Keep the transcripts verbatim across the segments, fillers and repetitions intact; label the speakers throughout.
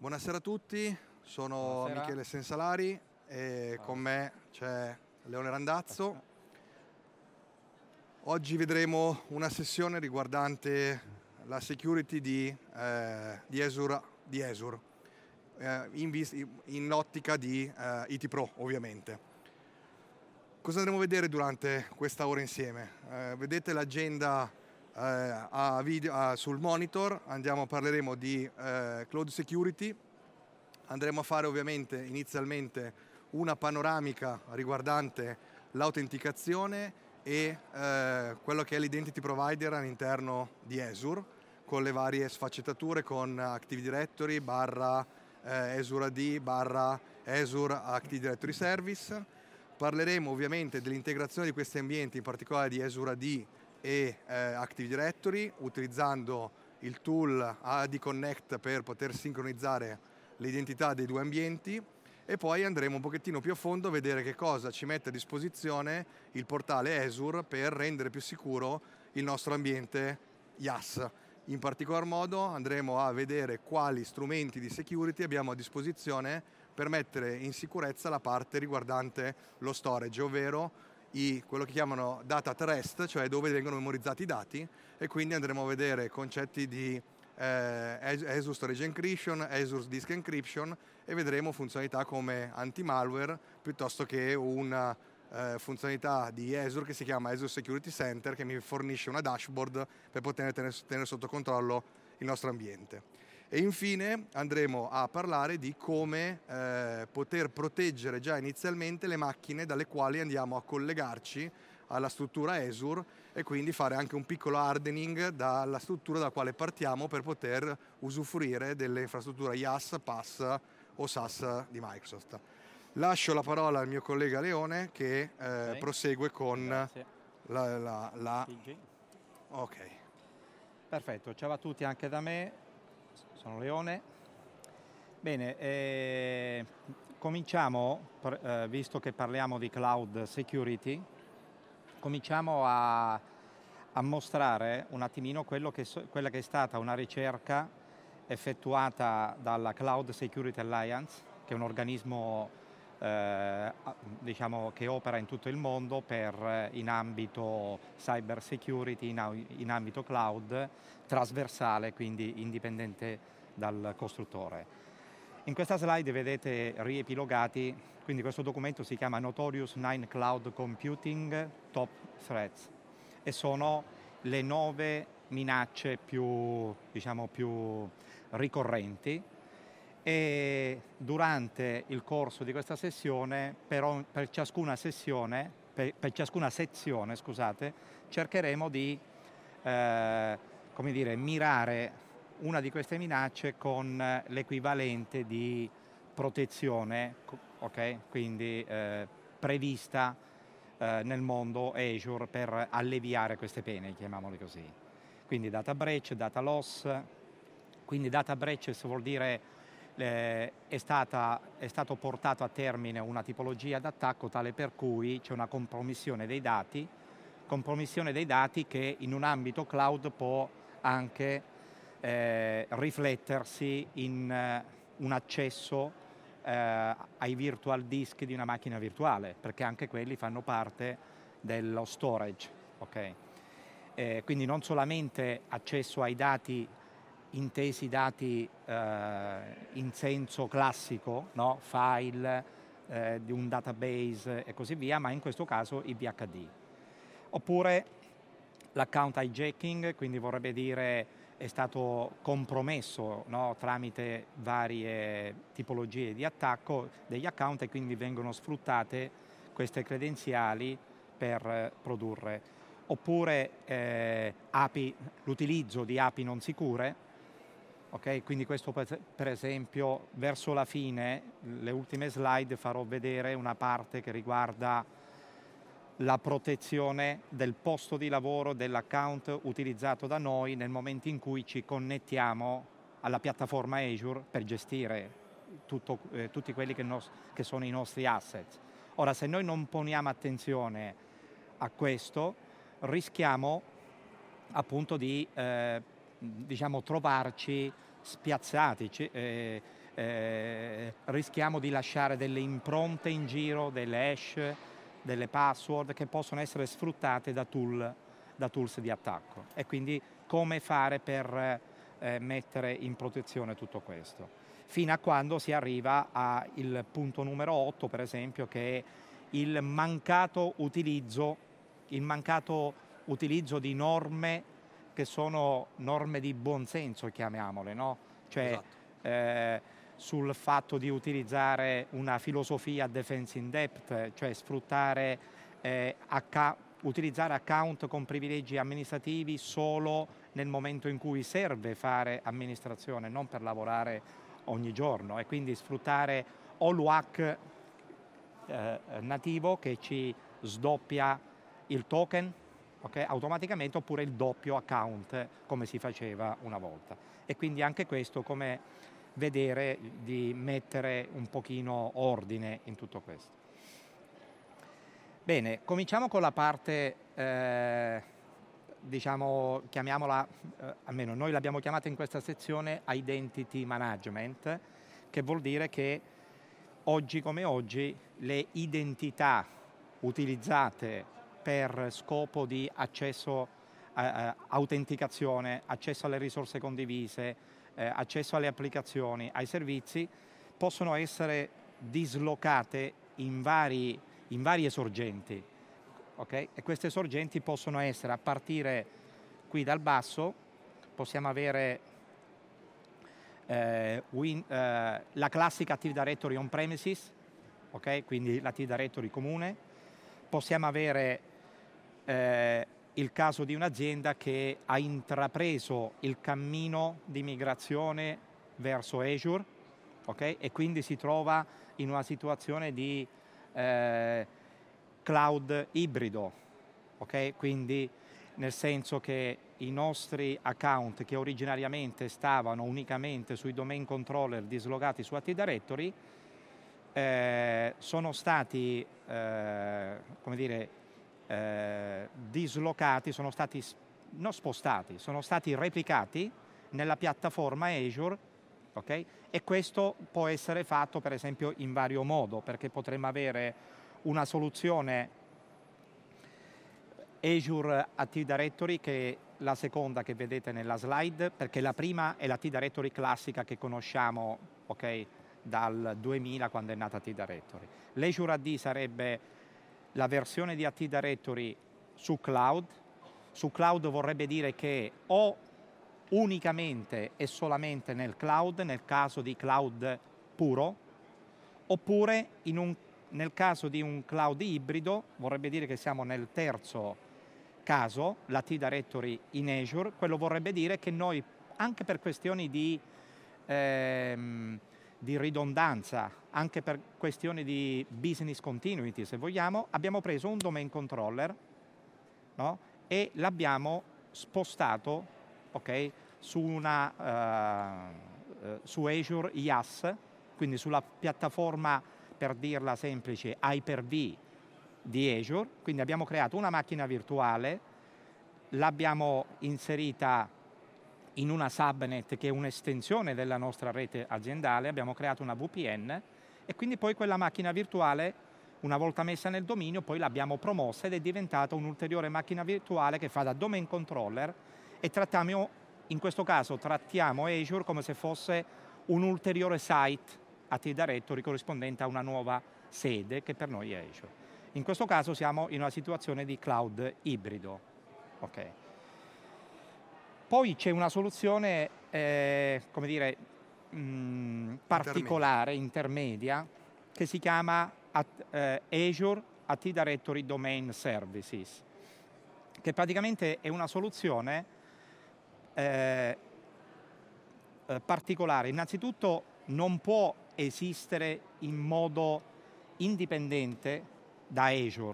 Speaker 1: Buonasera a tutti, sono
Speaker 2: Buonasera.
Speaker 1: Michele Sensalari e
Speaker 2: Ciao.
Speaker 1: con me c'è Leone Randazzo. Oggi vedremo una sessione riguardante la security di, eh, di Azure, di Azure eh, in, vis- in ottica di eh, I T Pro ovviamente. Cosa andremo a vedere durante questa ora insieme? Eh, vedete l'agenda eh, a video, a, sul monitor, andiamo, parleremo di eh, cloud security, andremo a fare ovviamente inizialmente una panoramica riguardante l'autenticazione e eh, quello che è l'identity provider all'interno di Azure, con le varie sfaccettature con Active Directory barra eh, Azure A D barra Azure Active Directory Service. Parleremo ovviamente dell'integrazione di questi ambienti, in particolare di Azure A D e eh, Active Directory, utilizzando il tool A D Connect per poter sincronizzare l'identità dei due ambienti, e poi andremo un pochettino più a fondo a vedere che cosa ci mette a disposizione il portale Azure per rendere più sicuro il nostro ambiente I A S. In particolar modo andremo a vedere quali strumenti di security abbiamo a disposizione per mettere in sicurezza la parte riguardante lo storage, ovvero i, quello che chiamano data at rest, cioè dove vengono memorizzati i dati, e quindi andremo a vedere concetti di eh, Azure Storage Encryption, Azure Disk Encryption, e vedremo funzionalità come anti-malware piuttosto che una eh, funzionalità di Azure che si chiama Azure Security Center, che mi fornisce una dashboard per poter tenere, tenere sotto controllo il nostro ambiente. E infine andremo a parlare di come eh, poter proteggere già inizialmente le macchine dalle quali andiamo a collegarci alla struttura Azure, e quindi fare anche un piccolo hardening dalla struttura dalla quale partiamo per poter usufruire delle infrastrutture I A S, P A S o SaaS di Microsoft. Lascio la parola al mio collega Leone che eh, okay. prosegue con
Speaker 2: Grazie.
Speaker 1: la... la, la...
Speaker 2: Ok. Perfetto, ciao a tutti anche da me. Sono Leone. Bene, eh, cominciamo, eh, visto che parliamo di cloud security, cominciamo a, a mostrare un attimino quello che so, quella che è stata una ricerca effettuata dalla Cloud Security Alliance, che è un organismo eh, diciamo, che opera in tutto il mondo per, in ambito cyber security, in, in ambito cloud, trasversale, quindi indipendente dal costruttore. In questa slide vedete riepilogati, quindi questo documento si chiama Notorious nine Cloud Computing Top Threats, e sono le nove minacce più, diciamo, più ricorrenti, e durante il corso di questa sessione, per, per ciascuna sessione, per, per ciascuna sezione, scusate, cercheremo di eh, come dire, mirare una di queste minacce con l'equivalente di protezione, ok? Quindi eh, prevista eh, nel mondo Azure per alleviare queste pene, chiamiamole così. Quindi data breach, data loss. Quindi data breach vuol dire eh, è, stata, è stato portato a termine una tipologia d'attacco tale per cui c'è una compromissione dei dati, compromissione dei dati che in un ambito cloud può anche eh, riflettersi in eh, un accesso eh, ai virtual disk di una macchina virtuale, perché anche quelli fanno parte dello storage, ok? Eh, quindi non solamente accesso ai dati, intesi dati eh, in senso classico, no? File eh, di un database e così via, ma in questo caso i V H D. Oppure l'account hijacking, quindi vorrebbe dire è stato compromesso, no? Tramite varie tipologie di attacco degli account, e quindi vengono sfruttate queste credenziali per eh, produrre. Oppure eh, A P I, l'utilizzo di A P I non sicure. Okay, quindi questo per esempio verso la fine, le ultime slide, farò vedere una parte che riguarda la protezione del posto di lavoro, dell'account utilizzato da noi nel momento in cui ci connettiamo alla piattaforma Azure per gestire tutto, eh, tutti quelli che, nos, che sono i nostri asset. Ora, se noi non poniamo attenzione a questo, rischiamo appunto di eh, diciamo trovarci spiazzati, eh, eh, rischiamo di lasciare delle impronte in giro, delle hash, delle password che possono essere sfruttate da tool, da tools di attacco. E quindi come fare per eh, mettere in protezione tutto questo, fino a quando si arriva al punto numero otto, per esempio, che è il mancato utilizzo, il mancato utilizzo di norme che sono norme di buonsenso, chiamiamole, no? Cioè esatto. eh, sul fatto di utilizzare una filosofia defense in depth, cioè sfruttare, eh, acca- utilizzare account con privilegi amministrativi solo nel momento in cui serve fare amministrazione, non per lavorare ogni giorno, e quindi sfruttare o l'U A C eh, nativo che ci sdoppia il token, okay, automaticamente, oppure il doppio account come si faceva una volta. E quindi anche questo, come vedere di mettere un pochino ordine in tutto questo. Bene, cominciamo con la parte, eh, diciamo, chiamiamola, eh, almeno noi l'abbiamo chiamata in questa sezione Identity Management, che vuol dire che oggi come oggi le identità utilizzate per scopo di accesso, eh, autenticazione, accesso alle risorse condivise, eh, accesso alle applicazioni, ai servizi, possono essere dislocate in, vari, in varie sorgenti, okay? E queste sorgenti possono essere, a partire qui dal basso, possiamo avere eh, win, eh, la classica Active Directory on premises, okay? Quindi l'Active Directory comune. Possiamo avere eh, il caso di un'azienda che ha intrapreso il cammino di migrazione verso Azure, okay? E quindi si trova in una situazione di eh, cloud ibrido, okay? Quindi nel senso che i nostri account, che originariamente stavano unicamente sui domain controller dislogati su Active Directory, eh, sono stati, eh, come dire, eh, dislocati, sono stati non spostati, sono stati replicati nella piattaforma Azure, okay? E questo può essere fatto per esempio in vario modo, perché potremmo avere una soluzione Azure Active Directory, che è la seconda che vedete nella slide, perché la prima è l'Active Directory classica che conosciamo, okay, dal duemila, quando è nata Active Directory. L'Azure A D sarebbe la versione di Active Directory su cloud. Su cloud vorrebbe dire che o unicamente e solamente nel cloud, nel caso di cloud puro, oppure in un, nel caso di un cloud ibrido, vorrebbe dire che siamo nel terzo caso, l'Active Directory in Azure. Quello vorrebbe dire che noi, anche per questioni di, ehm, di ridondanza, anche per questioni di business continuity, se vogliamo, abbiamo preso un domain controller, no? E l'abbiamo spostato, okay, su, una, uh, su Azure I A S, quindi sulla piattaforma, per dirla semplice, Hyper-V di Azure. Quindi abbiamo creato una macchina virtuale, l'abbiamo inserita in una subnet che è un'estensione della nostra rete aziendale, abbiamo creato una V P N, e quindi poi quella macchina virtuale, una volta messa nel dominio, poi l'abbiamo promossa ed è diventata un'ulteriore macchina virtuale che fa da domain controller, e trattiamo, in questo caso trattiamo Azure come se fosse un ulteriore site Active Directory corrispondente a una nuova sede, che per noi è Azure. In questo caso siamo in una situazione di cloud ibrido. Okay. Poi c'è una soluzione, eh, come dire, mh, particolare, intermedia, che si chiama at, eh, Azure Active Directory Domain Services, che praticamente è una soluzione eh, eh, particolare. Innanzitutto non può esistere in modo indipendente da Azure.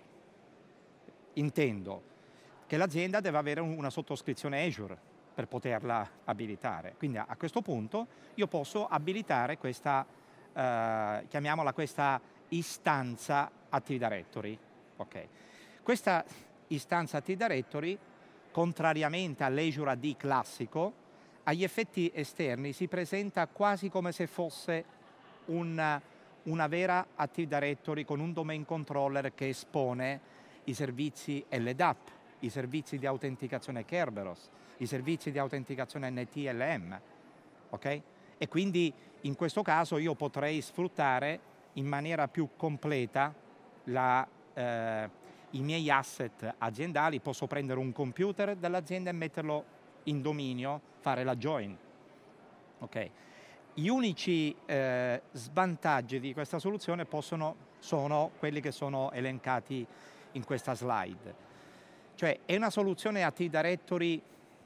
Speaker 2: Intendo che l'azienda deve avere una sottoscrizione Azure per poterla abilitare. Quindi a questo punto io posso abilitare questa, eh, chiamiamola questa istanza Active Directory. Okay. Questa istanza Active Directory, contrariamente all'Azure A D classico, agli effetti esterni si presenta quasi come se fosse una, una vera Active Directory con un domain controller che espone i servizi L D A P, i servizi di autenticazione Kerberos, i servizi di autenticazione N T L M, ok? E quindi in questo caso io potrei sfruttare in maniera più completa la, eh, i miei asset aziendali. Posso prendere un computer dell'azienda e metterlo in dominio, fare la join, ok? Gli unici eh, svantaggi di questa soluzione possono, sono quelli che sono elencati in questa slide. Cioè è una soluzione Active Directory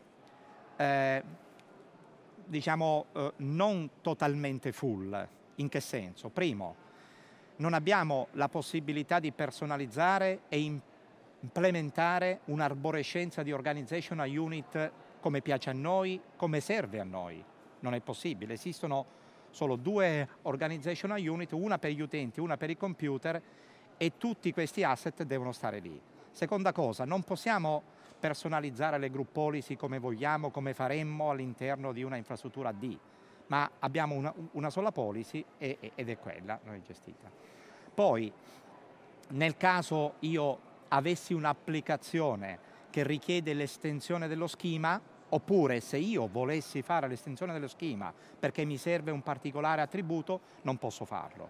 Speaker 2: eh, diciamo eh, non totalmente full. In che senso? Primo, non abbiamo la possibilità di personalizzare e implementare un'arborescenza di organizational unit come piace a noi, come serve a noi. Non è possibile, esistono solo due organizational unit, una per gli utenti, una per i computer, e tutti questi asset devono stare lì. Seconda cosa, non possiamo personalizzare le group policy come vogliamo, come faremmo all'interno di una infrastruttura D, ma abbiamo una, una sola policy e, ed è quella, noi gestita. Poi, nel caso io avessi un'applicazione che richiede l'estensione dello schema, oppure se io volessi fare l'estensione dello schema perché mi serve un particolare attributo, non posso farlo.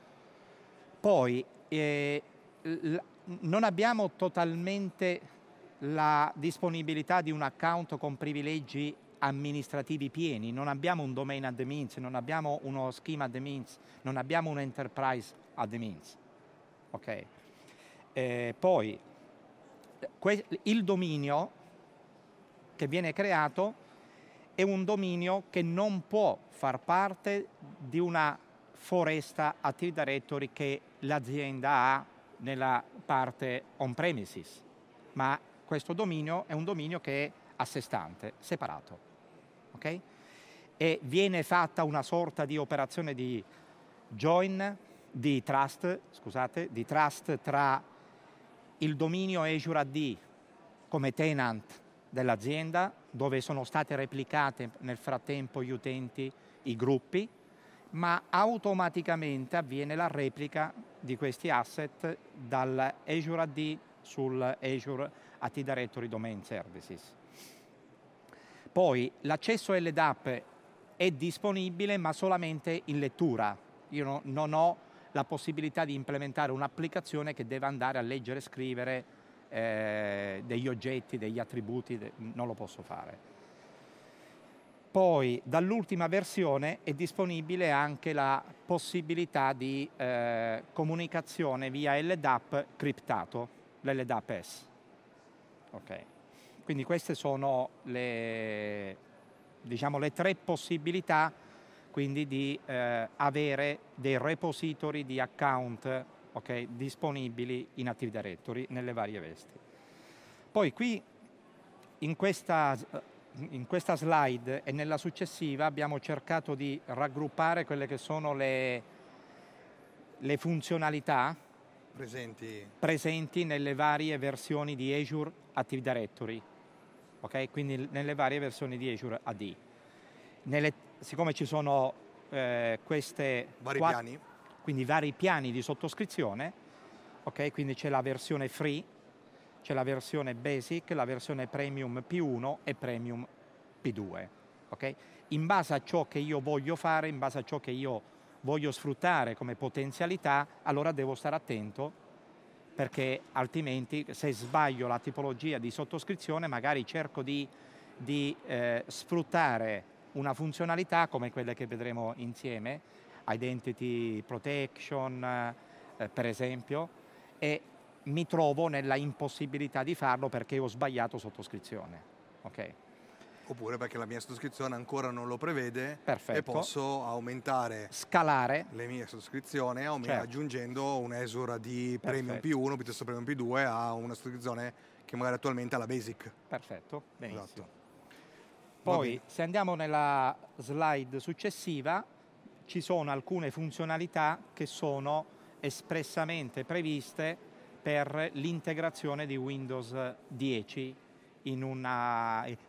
Speaker 2: Poi, eh, non abbiamo totalmente la disponibilità di un account con privilegi amministrativi pieni, non abbiamo un domain admins, non abbiamo uno schema admins, non abbiamo un enterprise admins. Ok. Eh, poi il dominio che viene creato è un dominio che non può far parte di una foresta Active Directory che l'azienda ha nella parte on-premises, ma questo dominio è un dominio che è a sé stante, separato. Okay? E viene fatta una sorta di operazione di join, di trust, scusate, di trust tra il dominio Azure A D come tenant dell'azienda, dove sono state replicate nel frattempo gli utenti, i gruppi, ma automaticamente avviene la replica di questi asset dal Azure A D sul Azure Active Directory Domain Services. Poi l'accesso L D A P è disponibile ma solamente in lettura. Io no, non ho la possibilità di implementare un'applicazione che deve andare a leggere e scrivere eh, degli oggetti, degli attributi, de- non lo posso fare. Poi dall'ultima versione è disponibile anche la possibilità di eh, comunicazione via L D A P criptato, l'L D A P S. Ok. Quindi queste sono le, diciamo, le tre possibilità quindi di eh, avere dei repository di account, okay, disponibili in Active Directory nelle varie vesti. Poi qui in questa, in questa slide e nella successiva abbiamo cercato di raggruppare quelle che sono le, le funzionalità
Speaker 1: presenti.
Speaker 2: presenti nelle varie versioni di Azure Active Directory. Okay? Quindi nelle varie versioni di Azure A D. Nelle, siccome ci sono eh, queste
Speaker 1: vari
Speaker 2: quattro,
Speaker 1: piani,
Speaker 2: quindi vari piani di sottoscrizione, okay? Quindi c'è la versione free, c'è la versione basic, la versione premium P uno e premium P due. Okay? In base a ciò che io voglio fare, in base a ciò che io voglio sfruttare come potenzialità, allora devo stare attento, perché altrimenti se sbaglio la tipologia di sottoscrizione magari cerco di, di eh, sfruttare una funzionalità come quelle che vedremo insieme, Identity Protection eh, per esempio, e mi trovo nella impossibilità di farlo perché ho sbagliato sottoscrizione. Okay.
Speaker 1: Oppure perché la mia sottoscrizione ancora non lo prevede.
Speaker 2: Perfetto.
Speaker 1: E posso aumentare,
Speaker 2: scalare
Speaker 1: le mie sottoscrizioni aum-
Speaker 2: certo.
Speaker 1: aggiungendo un Azure A D Premium
Speaker 2: Perfetto.
Speaker 1: P uno piuttosto Premium P due a una sottoscrizione che magari attualmente ha la Basic.
Speaker 2: Perfetto, benissimo.
Speaker 1: Esatto.
Speaker 2: Poi se andiamo nella slide successiva ci sono alcune funzionalità che sono espressamente previste per l'integrazione di Windows dieci in una,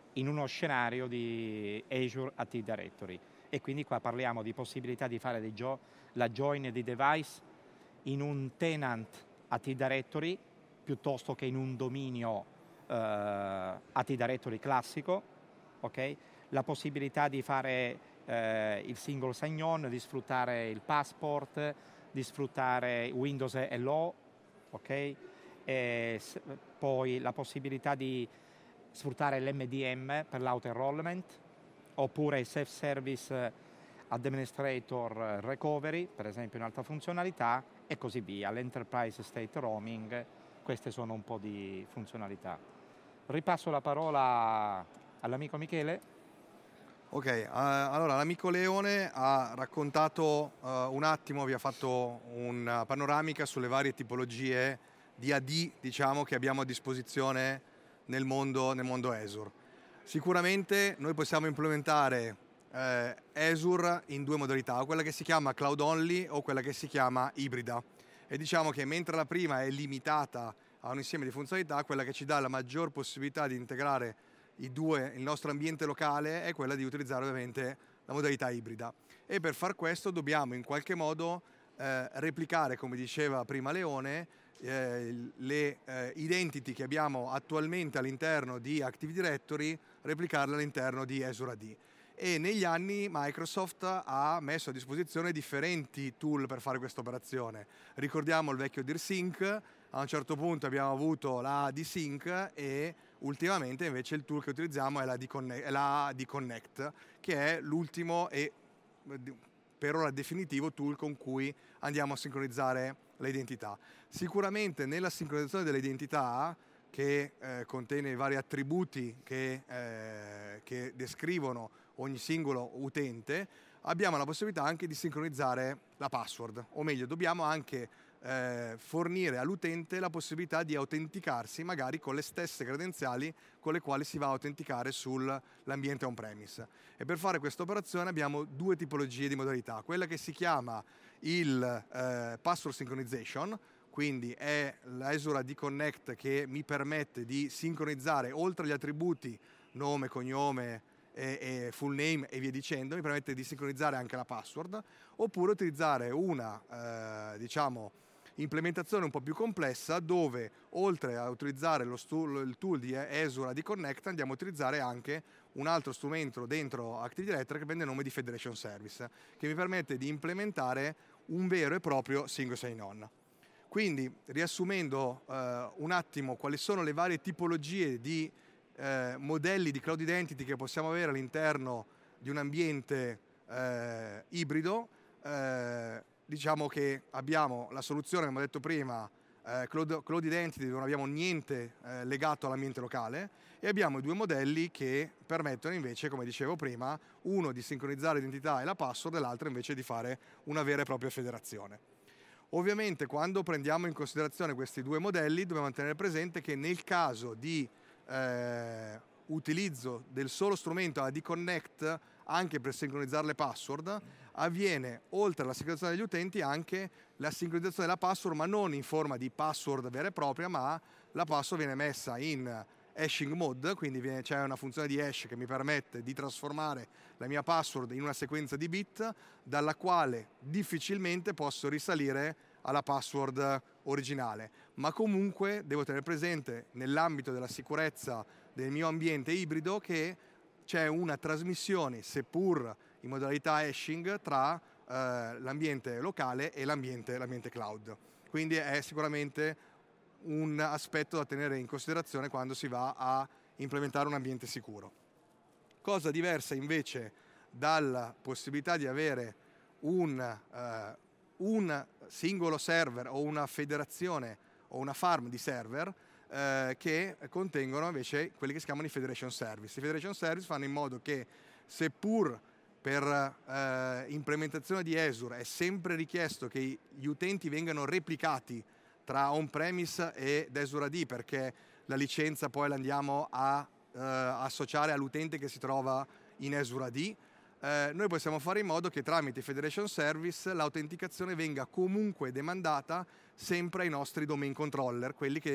Speaker 2: in uno scenario di Azure Active Directory. E quindi qua parliamo di possibilità di fare dei gio- la join di device in un tenant Active Directory piuttosto che in un dominio eh, Active Directory classico, ok? La possibilità di fare eh, il single sign-on, di sfruttare il passport, di sfruttare Windows L O, ok? E s- poi la possibilità di sfruttare l'M D M per l'auto-enrollment, oppure il self-service administrator recovery, per esempio un'altra funzionalità, e così via. L'enterprise state roaming, queste sono un po' di funzionalità. Ripasso la parola all'amico Michele.
Speaker 1: Ok, uh, allora l'amico Leone ha raccontato uh, un attimo, vi ha fatto una panoramica sulle varie tipologie di A D, diciamo, che abbiamo a disposizione nel mondo, nel mondo Azure. Sicuramente noi possiamo implementare eh, Azure in due modalità, quella che si chiama cloud only o quella che si chiama ibrida. E diciamo che mentre la prima è limitata a un insieme di funzionalità, quella che ci dà la maggior possibilità di integrare i due, il nostro ambiente locale, è quella di utilizzare ovviamente la modalità ibrida. E per far questo dobbiamo in qualche modo eh, replicare, come diceva prima Leone, eh, le eh, identity che abbiamo attualmente all'interno di Active Directory, replicarle all'interno di Azure A D. E negli anni Microsoft ha messo a disposizione differenti tool per fare questa operazione. Ricordiamo il vecchio DirSync, a un certo punto abbiamo avuto la A D Sync e ultimamente invece il tool che utilizziamo è la A D Connect, che è l'ultimo e per ora definitivo tool con cui andiamo a sincronizzare le identità. Sicuramente nella sincronizzazione delle identità, che eh, contiene i vari attributi che, eh, che descrivono ogni singolo utente, abbiamo la possibilità anche di sincronizzare la password, o meglio dobbiamo anche eh, fornire all'utente la possibilità di autenticarsi magari con le stesse credenziali con le quali si va a autenticare sull'ambiente on-premise. E per fare questa operazione abbiamo due tipologie di modalità, quella che si chiama il eh, password synchronization, quindi è l'Azure A D Connect che mi permette di sincronizzare oltre agli attributi nome, cognome e, e full name e via dicendo, mi permette di sincronizzare anche la password, oppure utilizzare una eh, diciamo implementazione un po' più complessa dove oltre a utilizzare lo stu- il tool di Azure A D Connect andiamo a utilizzare anche un altro strumento dentro Active Directory che prende il nome di Federation Service, che mi permette di implementare un vero e proprio single sign-on. Quindi, riassumendo eh, un attimo quali sono le varie tipologie di eh, modelli di cloud identity che possiamo avere all'interno di un ambiente eh, ibrido, eh, diciamo che abbiamo la soluzione, come ho detto prima, eh, cloud, cloud identity, dove non abbiamo niente eh, legato all'ambiente locale, e abbiamo i due modelli che permettono invece, come dicevo prima, uno di sincronizzare l'identità e la password e l'altro invece di fare una vera e propria federazione. Ovviamente quando prendiamo in considerazione questi due modelli dobbiamo tenere presente che nel caso di eh, utilizzo del solo strumento A D Connect anche per sincronizzare le password, avviene oltre alla sincronizzazione degli utenti anche la sincronizzazione della password, ma non in forma di password vera e propria, ma la password viene messa in hashing mode, quindi viene, c'è una funzione di hash che mi permette di trasformare la mia password in una sequenza di bit dalla quale difficilmente posso risalire alla password originale, ma comunque devo tenere presente nell'ambito della sicurezza del mio ambiente ibrido che c'è una trasmissione, seppur in modalità hashing, tra eh, l'ambiente locale e l'ambiente, l'ambiente cloud. Quindi è sicuramente un aspetto da tenere in considerazione quando si va a implementare un ambiente sicuro. Cosa diversa invece dalla possibilità di avere un, uh, un singolo server o una federazione o una farm di server uh, che contengono invece quelli che si chiamano i Federation Service. I Federation Service fanno in modo che, seppur per uh, implementazione di Azure è sempre richiesto che gli utenti vengano replicati tra on-premise ed Azure A D, perché la licenza poi la andiamo a eh, associare all'utente che si trova in Azure A D, eh, noi possiamo fare in modo che tramite Federation Service l'autenticazione venga comunque demandata sempre ai nostri domain controller, quelli che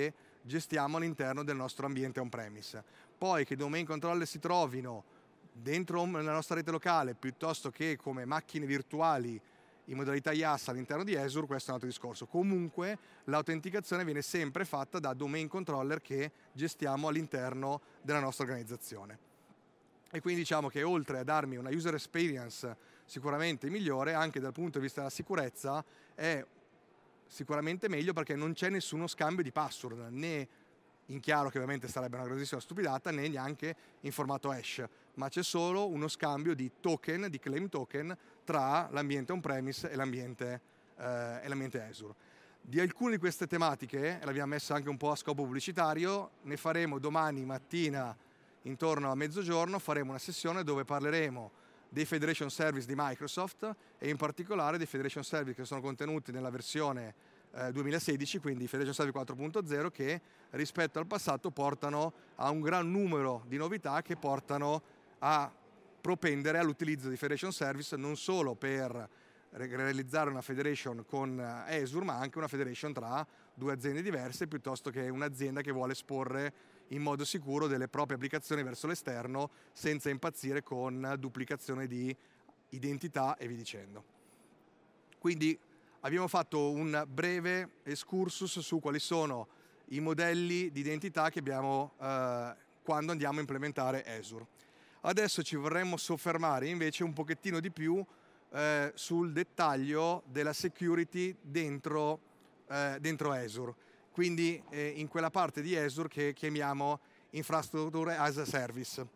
Speaker 1: gestiamo all'interno del nostro ambiente on-premise. Poi che domain controller si trovino dentro la nostra rete locale piuttosto che come macchine virtuali in modalità I A S all'interno di Azure, questo è un altro discorso. Comunque l'autenticazione viene sempre fatta da domain controller che gestiamo all'interno della nostra organizzazione. E quindi diciamo che oltre a darmi una user experience sicuramente migliore, anche dal punto di vista della sicurezza è sicuramente meglio perché non c'è nessuno scambio di password, né in chiaro, che ovviamente sarebbe una grandissima stupidata, né neanche in formato hash, ma c'è solo uno scambio di token, di claim token, tra l'ambiente on-premise e l'ambiente eh, e l'ambiente Azure. Di alcune di queste tematiche, e l'abbiamo messa anche un po' a scopo pubblicitario, ne faremo domani mattina intorno a mezzogiorno, faremo una sessione dove parleremo dei Federation Service di Microsoft e in particolare dei Federation Service che sono contenuti nella versione eh, duemilasedici, quindi Federation Service quattro punto zero, che rispetto al passato portano a un gran numero di novità che portano a propendere all'utilizzo di Federation Service non solo per realizzare una federation con Azure, ma anche una federation tra due aziende diverse, piuttosto che un'azienda che vuole esporre in modo sicuro delle proprie applicazioni verso l'esterno senza impazzire con duplicazione di identità e via dicendo. Quindi abbiamo fatto un breve excursus su quali sono i modelli di identità che abbiamo eh, quando andiamo a implementare Azure. Adesso ci vorremmo soffermare invece un pochettino di più eh, sul dettaglio della security dentro, eh, dentro Azure, quindi eh, in quella parte di Azure che chiamiamo infrastrutture as a service.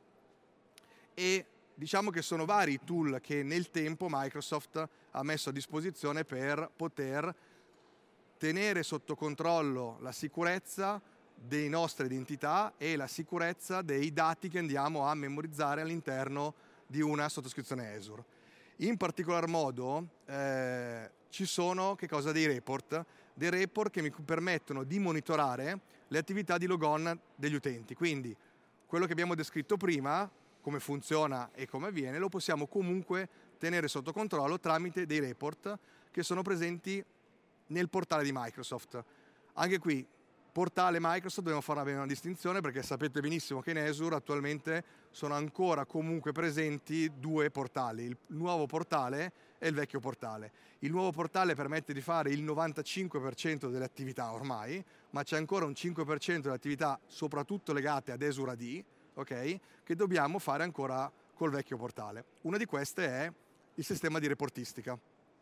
Speaker 1: E diciamo che sono vari i tool che nel tempo Microsoft ha messo a disposizione per poter tenere sotto controllo la sicurezza delle nostre identità e la sicurezza dei dati che andiamo a memorizzare all'interno di una sottoscrizione Azure. In particolar modo eh, ci sono che cosa, dei report, dei report che mi permettono di monitorare le attività di logon degli utenti. Quindi quello che abbiamo descritto prima, come funziona e come avviene, lo possiamo comunque tenere sotto controllo tramite dei report che sono presenti nel portale di Microsoft. Anche qui, portale Microsoft, dobbiamo fare una distinzione perché sapete benissimo che in Azure attualmente sono ancora comunque presenti due portali, il nuovo portale e il vecchio portale. Il nuovo portale permette di fare il novantacinque per cento delle attività ormai, ma c'è ancora un cinque per cento delle attività soprattutto legate ad Azure A D, okay, che dobbiamo fare ancora col vecchio portale. Una di queste è il sistema di reportistica.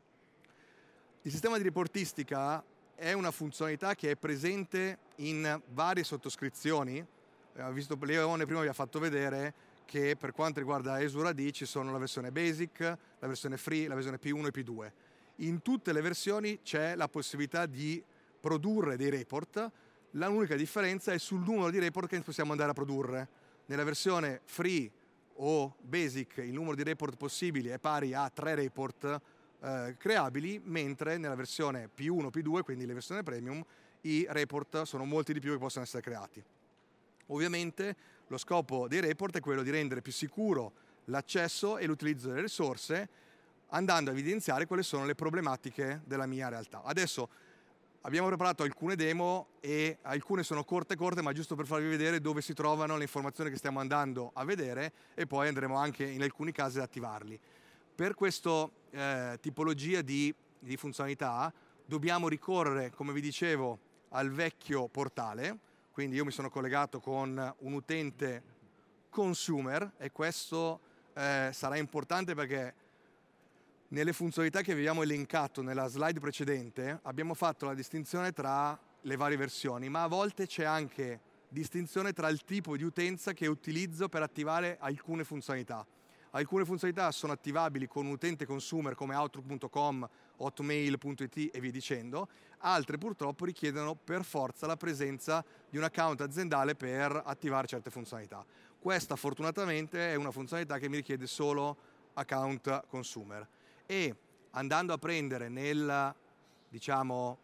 Speaker 1: Il sistema di reportistica è una funzionalità che è presente in varie sottoscrizioni. Eh, visto Leone prima vi ha fatto vedere che per quanto riguarda Azure A D ci sono la versione Basic, la versione Free, la versione P uno e P due. In tutte le versioni c'è la possibilità di produrre dei report, l'unica differenza è sul numero di report che possiamo andare a produrre. Nella versione Free o Basic il numero di report possibili è pari a tre report eh, creabili, mentre nella versione P uno, P due, quindi le versioni premium, i report sono molti di più che possono essere creati. Ovviamente lo scopo dei report è quello di rendere più sicuro l'accesso e l'utilizzo delle risorse, andando a evidenziare quali sono le problematiche della mia realtà. Adesso abbiamo preparato alcune demo e alcune sono corte corte, ma giusto per farvi vedere dove si trovano le informazioni che stiamo andando a vedere e poi andremo anche in alcuni casi ad attivarli. Per questa eh, tipologia di, di funzionalità dobbiamo ricorrere, come vi dicevo, al vecchio portale, quindi io mi sono collegato con un utente consumer e questo eh, sarà importante perché nelle funzionalità che abbiamo elencato nella slide precedente abbiamo fatto la distinzione tra le varie versioni, ma a volte c'è anche distinzione tra il tipo di utenza che utilizzo per attivare alcune funzionalità. Alcune funzionalità sono attivabili con un utente consumer come Outlook punto com, Hotmail punto it e via dicendo, altre purtroppo richiedono per forza la presenza di un account aziendale per attivare certe funzionalità. Questa fortunatamente è una funzionalità che mi richiede solo account consumer. E andando a prendere nel, diciamo,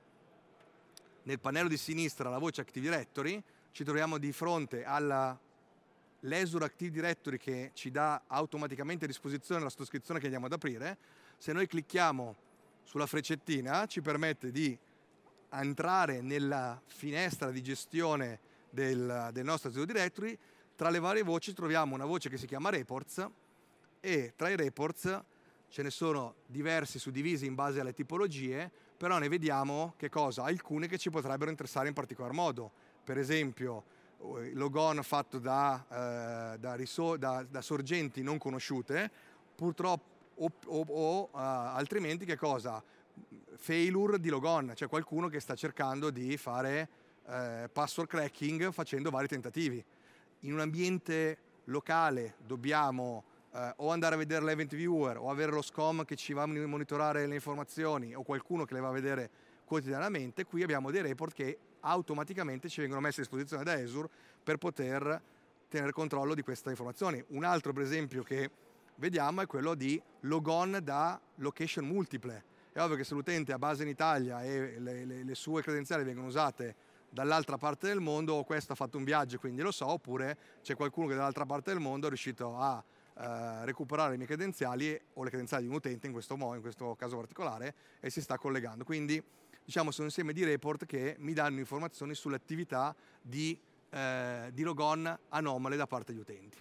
Speaker 1: nel pannello di sinistra la voce Active Directory, ci troviamo di fronte alla l'Azure Active Directory che ci dà automaticamente a disposizione la sottoscrizione che andiamo ad aprire. Se noi clicchiamo sulla freccettina ci permette di entrare nella finestra di gestione del, del nostro Zero Directory. Tra le varie voci troviamo una voce che si chiama Reports, e tra i reports ce ne sono diversi suddivisi in base alle tipologie, però ne vediamo che cosa? Alcune che ci potrebbero interessare in particolar modo. Per esempio, logon fatto da, eh, da, risor- da, da sorgenti non conosciute, purtroppo, o, o, o uh, altrimenti che cosa? Failure di logon, cioè qualcuno che sta cercando di fare eh, password cracking facendo vari tentativi. In un ambiente locale dobbiamo Uh, o andare a vedere l'event viewer o avere lo S C O M che ci va a monitorare le informazioni o qualcuno che le va a vedere quotidianamente. Qui abbiamo dei report che automaticamente ci vengono messi a disposizione da Azure per poter tenere controllo di queste informazioni. Un altro per esempio che vediamo è quello di logon da location multiple. È ovvio che se l'utente ha base in Italia e le, le, le sue credenziali vengono usate dall'altra parte del mondo, o questo ha fatto un viaggio quindi lo so, oppure c'è qualcuno che dall'altra parte del mondo è riuscito a Uh, recuperare le mie credenziali o le credenziali di un utente in questo modo, in questo caso particolare, e si sta collegando. Quindi diciamo sono un insieme di report che mi danno informazioni sulle attività di, eh, di logon anomale da parte degli utenti.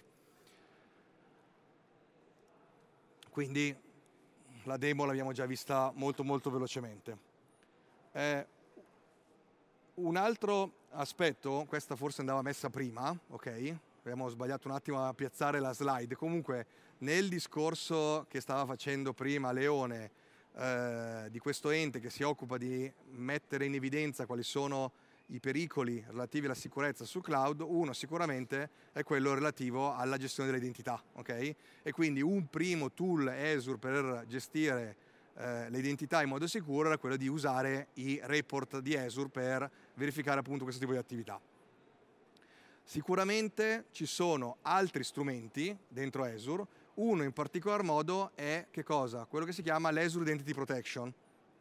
Speaker 1: Quindi la demo l'abbiamo già vista molto molto velocemente. Eh, un altro aspetto, questa forse andava messa prima, ok? Abbiamo sbagliato un attimo a piazzare la slide. Comunque nel discorso che stava facendo prima Leone eh, di questo ente che si occupa di mettere in evidenza quali sono i pericoli relativi alla sicurezza su cloud, uno sicuramente è quello relativo alla gestione delle identità, ok? E quindi un primo tool Azure per gestire eh, le identità in modo sicuro era quello di usare i report di Azure per verificare appunto questo tipo di attività. Sicuramente ci sono altri strumenti dentro Azure, uno in particolar modo è che cosa? Quello che si chiama l'Azure Identity Protection.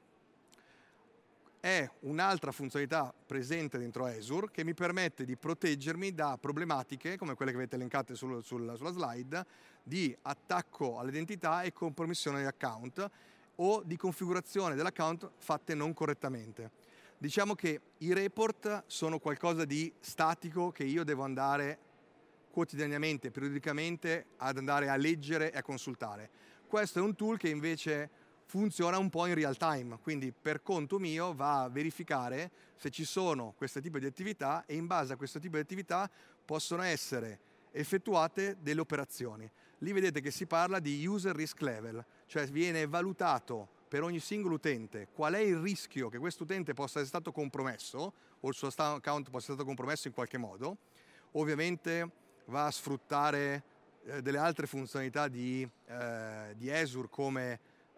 Speaker 1: È un'altra funzionalità presente dentro Azure che mi permette di proteggermi da problematiche come quelle che avete elencate sul, sul, sulla slide, di attacco all'identità e compromissione dell'account o di configurazione dell'account fatte non correttamente. Diciamo che i report sono qualcosa di statico che io devo andare quotidianamente, periodicamente ad andare a leggere e a consultare. Questo è un tool che invece funziona un po' in real time, quindi per conto mio va a verificare se ci sono questo tipo di attività e in base a questo tipo di attività possono essere effettuate delle operazioni. Lì vedete che si parla di user risk level, cioè viene valutato per ogni singolo utente qual è il rischio che questo utente possa essere stato compromesso o il suo account possa essere stato compromesso in qualche modo. Ovviamente va a sfruttare eh, delle altre funzionalità di, eh, di Azure come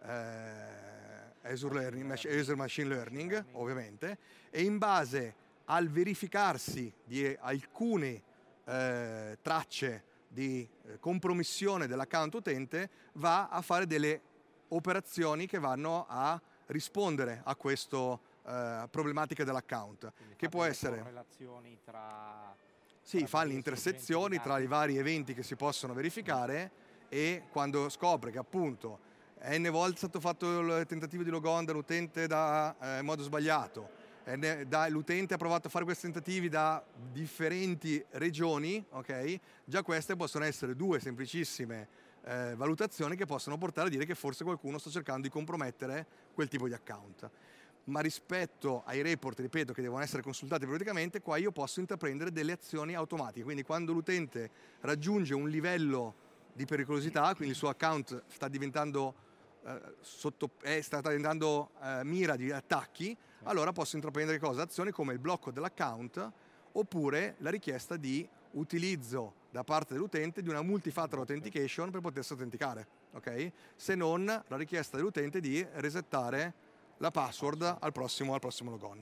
Speaker 1: eh, Azure, Learning, Azure Machine Learning, ovviamente, e in base al verificarsi di alcune eh, tracce di eh, compromissione dell'account utente va a fare delle operazioni che vanno a rispondere a questa eh, problematica dell'account, che può essere
Speaker 2: relazioni tra
Speaker 1: sì,
Speaker 2: tra
Speaker 1: fa le intersezioni tra i vari eventi che si possono verificare e quando scopre che appunto n volte è stato fatto il tentativo di logon dall'utente da, eh, in modo sbagliato, da, l'utente ha provato a fare questi tentativi da differenti regioni, ok? Già queste possono essere due semplicissime Eh, valutazioni che possono portare a dire che forse qualcuno sta cercando di compromettere quel tipo di account. Ma rispetto ai report, ripeto, che devono essere consultati periodicamente, qua io posso intraprendere delle azioni automatiche. Quindi quando l'utente raggiunge un livello di pericolosità, quindi il suo account sta diventando, eh, sotto, eh, sta diventando eh, mira di attacchi, allora posso intraprendere cosa? Azioni come il blocco dell'account oppure la richiesta di utilizzo da parte dell'utente di una multifactor authentication per potersi autenticare, ok? Se non la richiesta dell'utente di resettare la password al prossimo, al prossimo logon.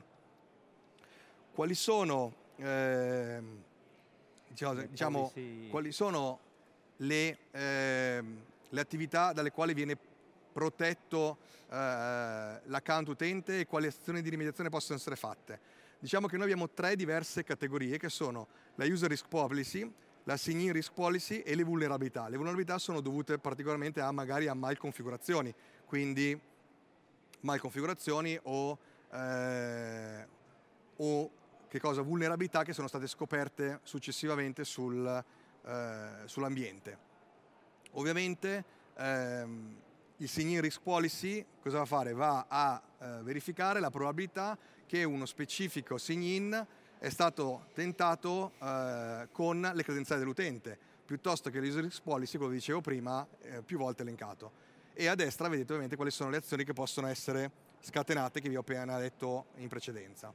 Speaker 1: Quali sono, eh, diciamo, diciamo, quali sono le, eh, le attività dalle quali viene protetto eh, l'account utente e quali azioni di rimediazione possono essere fatte? Diciamo che noi abbiamo tre diverse categorie che sono la user risk policy, la sign-in risk policy e le vulnerabilità. Le vulnerabilità sono dovute particolarmente a magari a malconfigurazioni, quindi malconfigurazioni o eh, o che cosa, vulnerabilità che sono state scoperte successivamente sul, eh, sull'ambiente. Ovviamente ehm, il Sign-in Risk Policy cosa va a fare? Va a eh, verificare la probabilità che uno specifico sign-in è stato tentato eh, con le credenziali dell'utente, piuttosto che l'User Risk Policy, come dicevo prima, eh, più volte elencato. E a destra vedete ovviamente quali sono le azioni che possono essere scatenate, che vi ho appena detto in precedenza.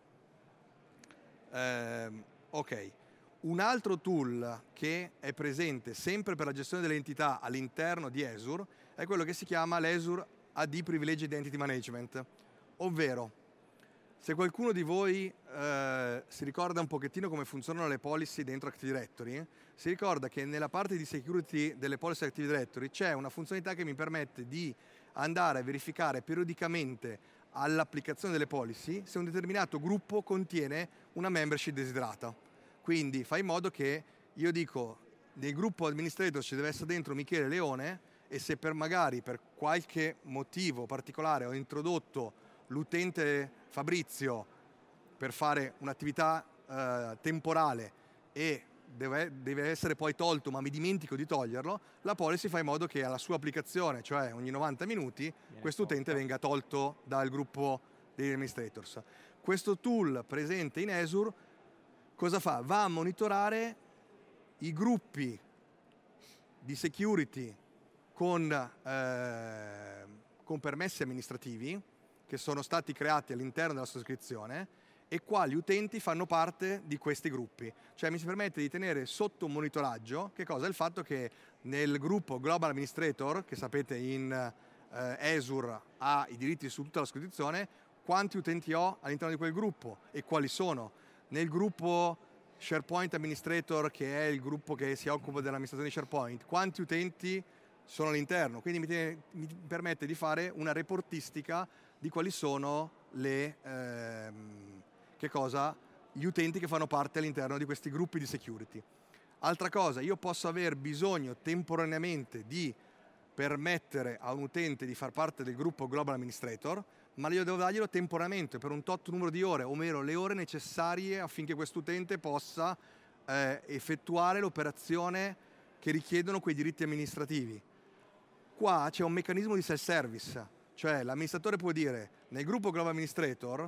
Speaker 1: Eh, ok. Un altro tool che è presente sempre per la gestione delle entità all'interno di Azure è quello che si chiama l'Azure A D Privileged Identity Management, ovvero se qualcuno di voi eh, si ricorda un pochettino come funzionano le policy dentro Active Directory, si ricorda che nella parte di security delle policy Active Directory c'è una funzionalità che mi permette di andare a verificare periodicamente all'applicazione delle policy se un determinato gruppo contiene una membership desiderata. Quindi fai in modo che io dico nel gruppo administrator ci deve essere dentro Michele Leone e se per magari per qualche motivo particolare ho introdotto l'utente Fabrizio per fare un'attività eh, temporale e deve, deve essere poi tolto ma mi dimentico di toglierlo, la policy fa in modo che alla sua applicazione, cioè ogni novanta minuti, questo utente venga tolto dal gruppo degli administrators. Questo tool presente in Azure cosa fa? Va a monitorare i gruppi di security con, eh, con permessi amministrativi che sono stati creati all'interno della sottoscrizione e quali utenti fanno parte di questi gruppi. Cioè mi si permette di tenere sotto monitoraggio che cosa? Il fatto che nel gruppo Global Administrator, che sapete in eh, Azure ha i diritti su tutta la sottoscrizione, quanti utenti ho all'interno di quel gruppo e quali sono. Nel gruppo SharePoint Administrator, che è il gruppo che si occupa dell'amministrazione di SharePoint, quanti utenti sono all'interno? Quindi mi, tiene, mi permette di fare una reportistica di quali sono le, ehm, che cosa, gli utenti che fanno parte all'interno di questi gruppi di security. Altra cosa, io posso aver bisogno temporaneamente di permettere a un utente di far parte del gruppo Global Administrator, ma io devo darglielo temporaneamente per un tot numero di ore, ovvero le ore necessarie affinché quest'utente possa eh, effettuare l'operazione che richiedono quei diritti amministrativi. Qua c'è un meccanismo di self-service, cioè l'amministratore può dire nel gruppo Global Administrator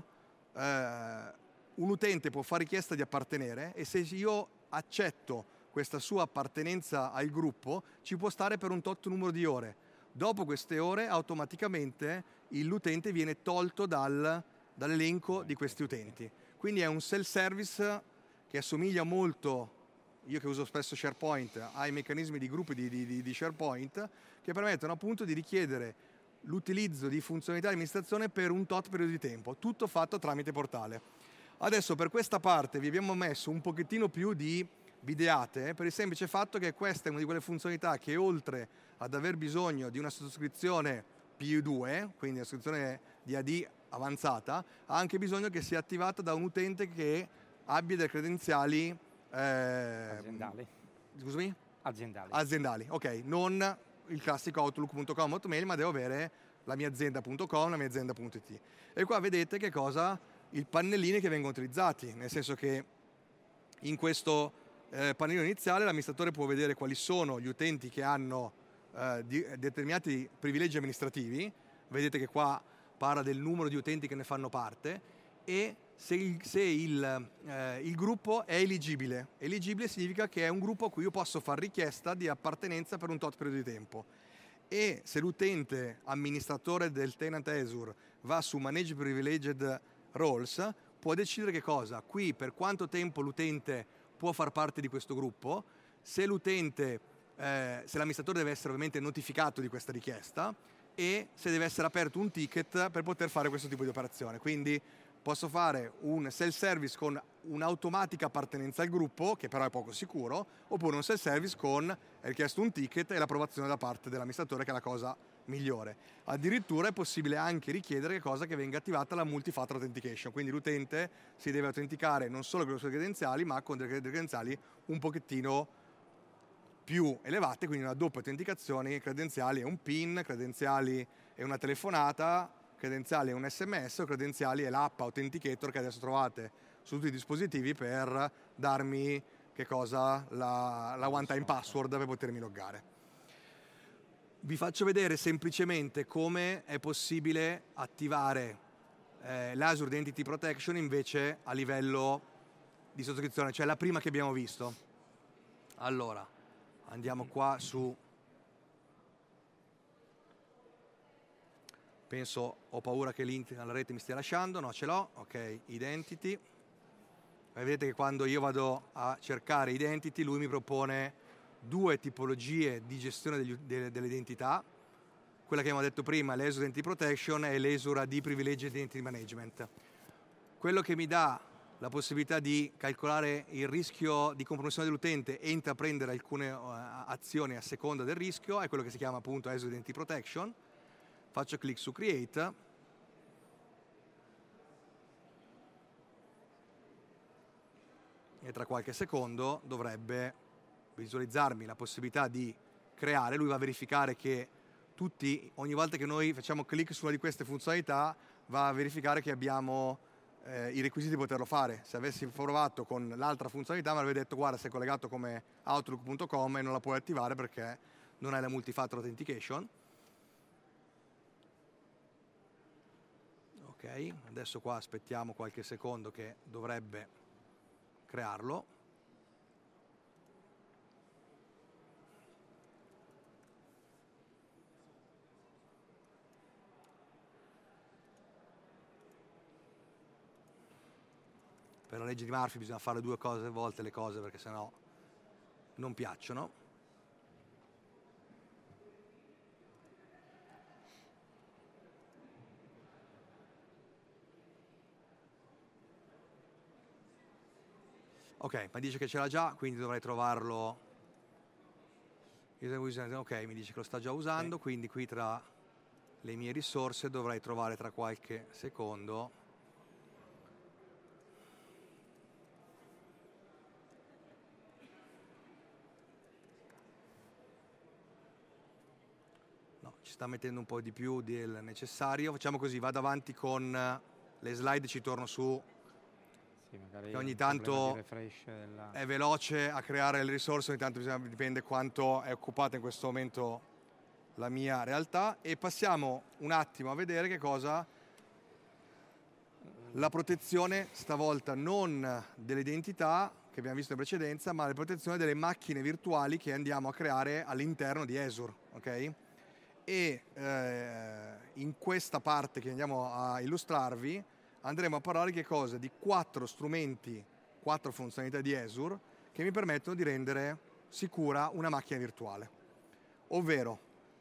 Speaker 1: eh, un utente può fare richiesta di appartenere e se io accetto questa sua appartenenza al gruppo ci può stare per un tot numero di ore. Dopo queste ore automaticamente l'utente viene tolto dal, dall'elenco di questi utenti. Quindi è un self-service che assomiglia molto, io che uso spesso SharePoint, ai meccanismi di gruppi di, di, di SharePoint che permettono appunto di richiedere l'utilizzo di funzionalità di amministrazione per un tot periodo di tempo, tutto fatto tramite portale. Adesso per questa parte vi abbiamo messo un pochettino più di videate per il semplice fatto che questa è una di quelle funzionalità che oltre ad aver bisogno di una sottoscrizione P U due, quindi una sottoscrizione di A D avanzata, ha anche bisogno che sia attivata da un utente che abbia delle credenziali eh,
Speaker 2: aziendali.
Speaker 1: Scusami?
Speaker 2: Aziendali.
Speaker 1: Aziendali, ok, non il classico outlook punto com hotmail, ma devo avere la mia azienda punto com, la mia azienda punto it. E qua vedete che cosa? I pannellini che vengono utilizzati, nel senso che in questo eh, pannellino iniziale l'amministratore può vedere quali sono gli utenti che hanno eh, di, determinati privilegi amministrativi, vedete che qua parla del numero di utenti che ne fanno parte e se il, se il, eh, il gruppo è eligibile. Eligibile significa che è un gruppo a cui io posso fare richiesta di appartenenza per un tot periodo di tempo. E se l'utente amministratore del tenant Azure va su Manage Privileged Roles, può decidere che cosa? Qui per quanto tempo l'utente può far parte di questo gruppo, se l'utente, eh, se l'amministratore deve essere ovviamente notificato di questa richiesta e se deve essere aperto un ticket per poter fare questo tipo di operazione. Quindi posso fare un self-service con un'automatica appartenenza al gruppo, che però è poco sicuro, oppure un self-service con è richiesto un ticket e l'approvazione da parte dell'amministratore, che è la cosa migliore. Addirittura è possibile anche richiedere che cosa che venga attivata la multi-factor authentication, quindi l'utente si deve autenticare non solo con le sue credenziali, ma con delle credenziali un pochettino più elevate, quindi una doppia autenticazione, credenziali e un PIN, credenziali e una telefonata, credenziali è un S M S, o credenziali è l'app Authenticator che adesso trovate su tutti i dispositivi per darmi che cosa? La, la one time password per potermi loggare. Vi faccio vedere semplicemente come è possibile attivare eh, l'Azure Identity Protection invece a livello di sottoscrizione, cioè la prima che abbiamo visto. Allora, andiamo qua su, penso, ho paura che link alla rete mi stia lasciando, no, ce l'ho, ok, Identity. E vedete che quando io vado a cercare Identity, lui mi propone due tipologie di gestione degli, de, delle identità. Quella che abbiamo detto prima, l'Azure Identity Protection, e l'Azure A D Privileged Identity Management. Quello che mi dà la possibilità di calcolare il rischio di compromissione dell'utente e intraprendere alcune uh, azioni a seconda del rischio è quello che si chiama appunto Azure Identity Protection. Faccio clic su Create. E tra qualche secondo dovrebbe visualizzarmi la possibilità di creare. Lui va a verificare che tutti, ogni volta che noi facciamo clic su una di queste funzionalità, va a verificare che abbiamo eh, i requisiti di poterlo fare. Se avessi provato con l'altra funzionalità mi avrebbe detto guarda, sei collegato come outlook punto com e non la puoi attivare perché non hai la multifactor authentication. Ok, adesso qua aspettiamo qualche secondo che dovrebbe crearlo. Per la legge di Murphy bisogna fare due cose, volte le cose perché sennò non piacciono. Ok, ma dice che ce l'ha già, quindi dovrei trovarlo. Ok, mi dice che lo sta già usando, quindi qui tra le mie risorse dovrei trovare tra qualche secondo. Ci sta mettendo un po' di più del necessario. Facciamo così, vado avanti con le slide, ci torno su. Sì, magari ogni tanto della... è veloce a creare le risorse, ogni tanto bisogna, dipende quanto è occupata in questo momento la mia realtà. E passiamo un attimo a vedere che cosa la protezione, stavolta non delle identità che abbiamo visto in precedenza, ma la protezione delle macchine virtuali che andiamo a creare all'interno di Azure, ok? E eh, in questa parte che andiamo a illustrarvi andremo a parlare che cosa? Di quattro strumenti, quattro funzionalità di Azure che mi permettono di rendere sicura una macchina virtuale, ovvero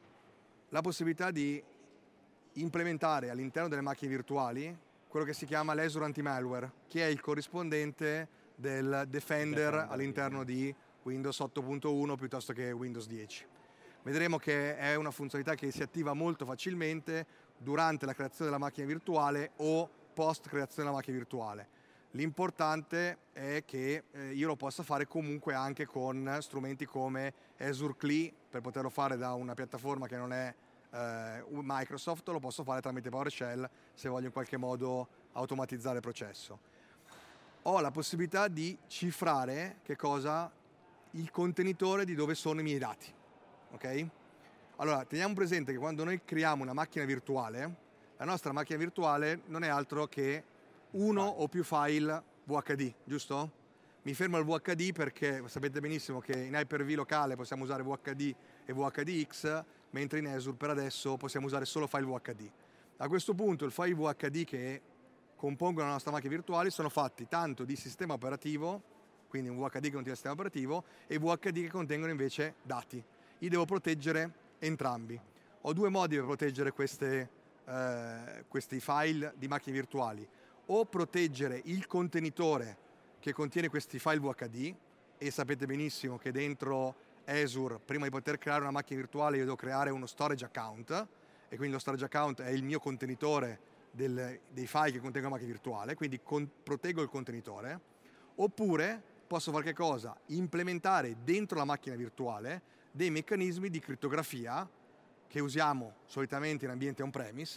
Speaker 1: la possibilità di implementare all'interno delle macchine virtuali quello che si chiama l'Azure Anti-Malware, che è il corrispondente del Defender, Defender all'interno di Windows otto punto uno piuttosto che Windows dieci. Vedremo che è una funzionalità che si attiva molto facilmente durante la creazione della macchina virtuale o post creazione della macchina virtuale. L'importante è che eh, io lo possa fare comunque anche con strumenti come Azure C L I, per poterlo fare da una piattaforma che non è eh, Microsoft, lo posso fare tramite PowerShell se voglio in qualche modo automatizzare il processo. Ho la possibilità di cifrare che cosa? Il contenitore di dove sono i miei dati. Ok? Allora, teniamo presente che quando noi creiamo una macchina virtuale, la nostra macchina virtuale non è altro che uno o più file V H D, giusto? Mi fermo al V H D perché sapete benissimo che in Hyper-V locale possiamo usare V H D e V H D X, mentre in Azure per adesso possiamo usare solo file V H D. A questo punto il file V H D che compongono la nostra macchina virtuale sono fatti tanto di sistema operativo, quindi un V H D che contiene il sistema operativo, e V H D che contengono invece dati. Io devo proteggere entrambi. Ho due modi per proteggere queste, eh, questi file di macchine virtuali. O proteggere il contenitore che contiene questi file V H D, e sapete benissimo che dentro Azure, prima di poter creare una macchina virtuale, io devo creare uno storage account, e quindi lo storage account è il mio contenitore del, dei file che contengono la macchina virtuale, quindi con, proteggo il contenitore. Oppure posso fare che cosa? Implementare dentro la macchina virtuale dei meccanismi di crittografia che usiamo solitamente in ambiente on-premise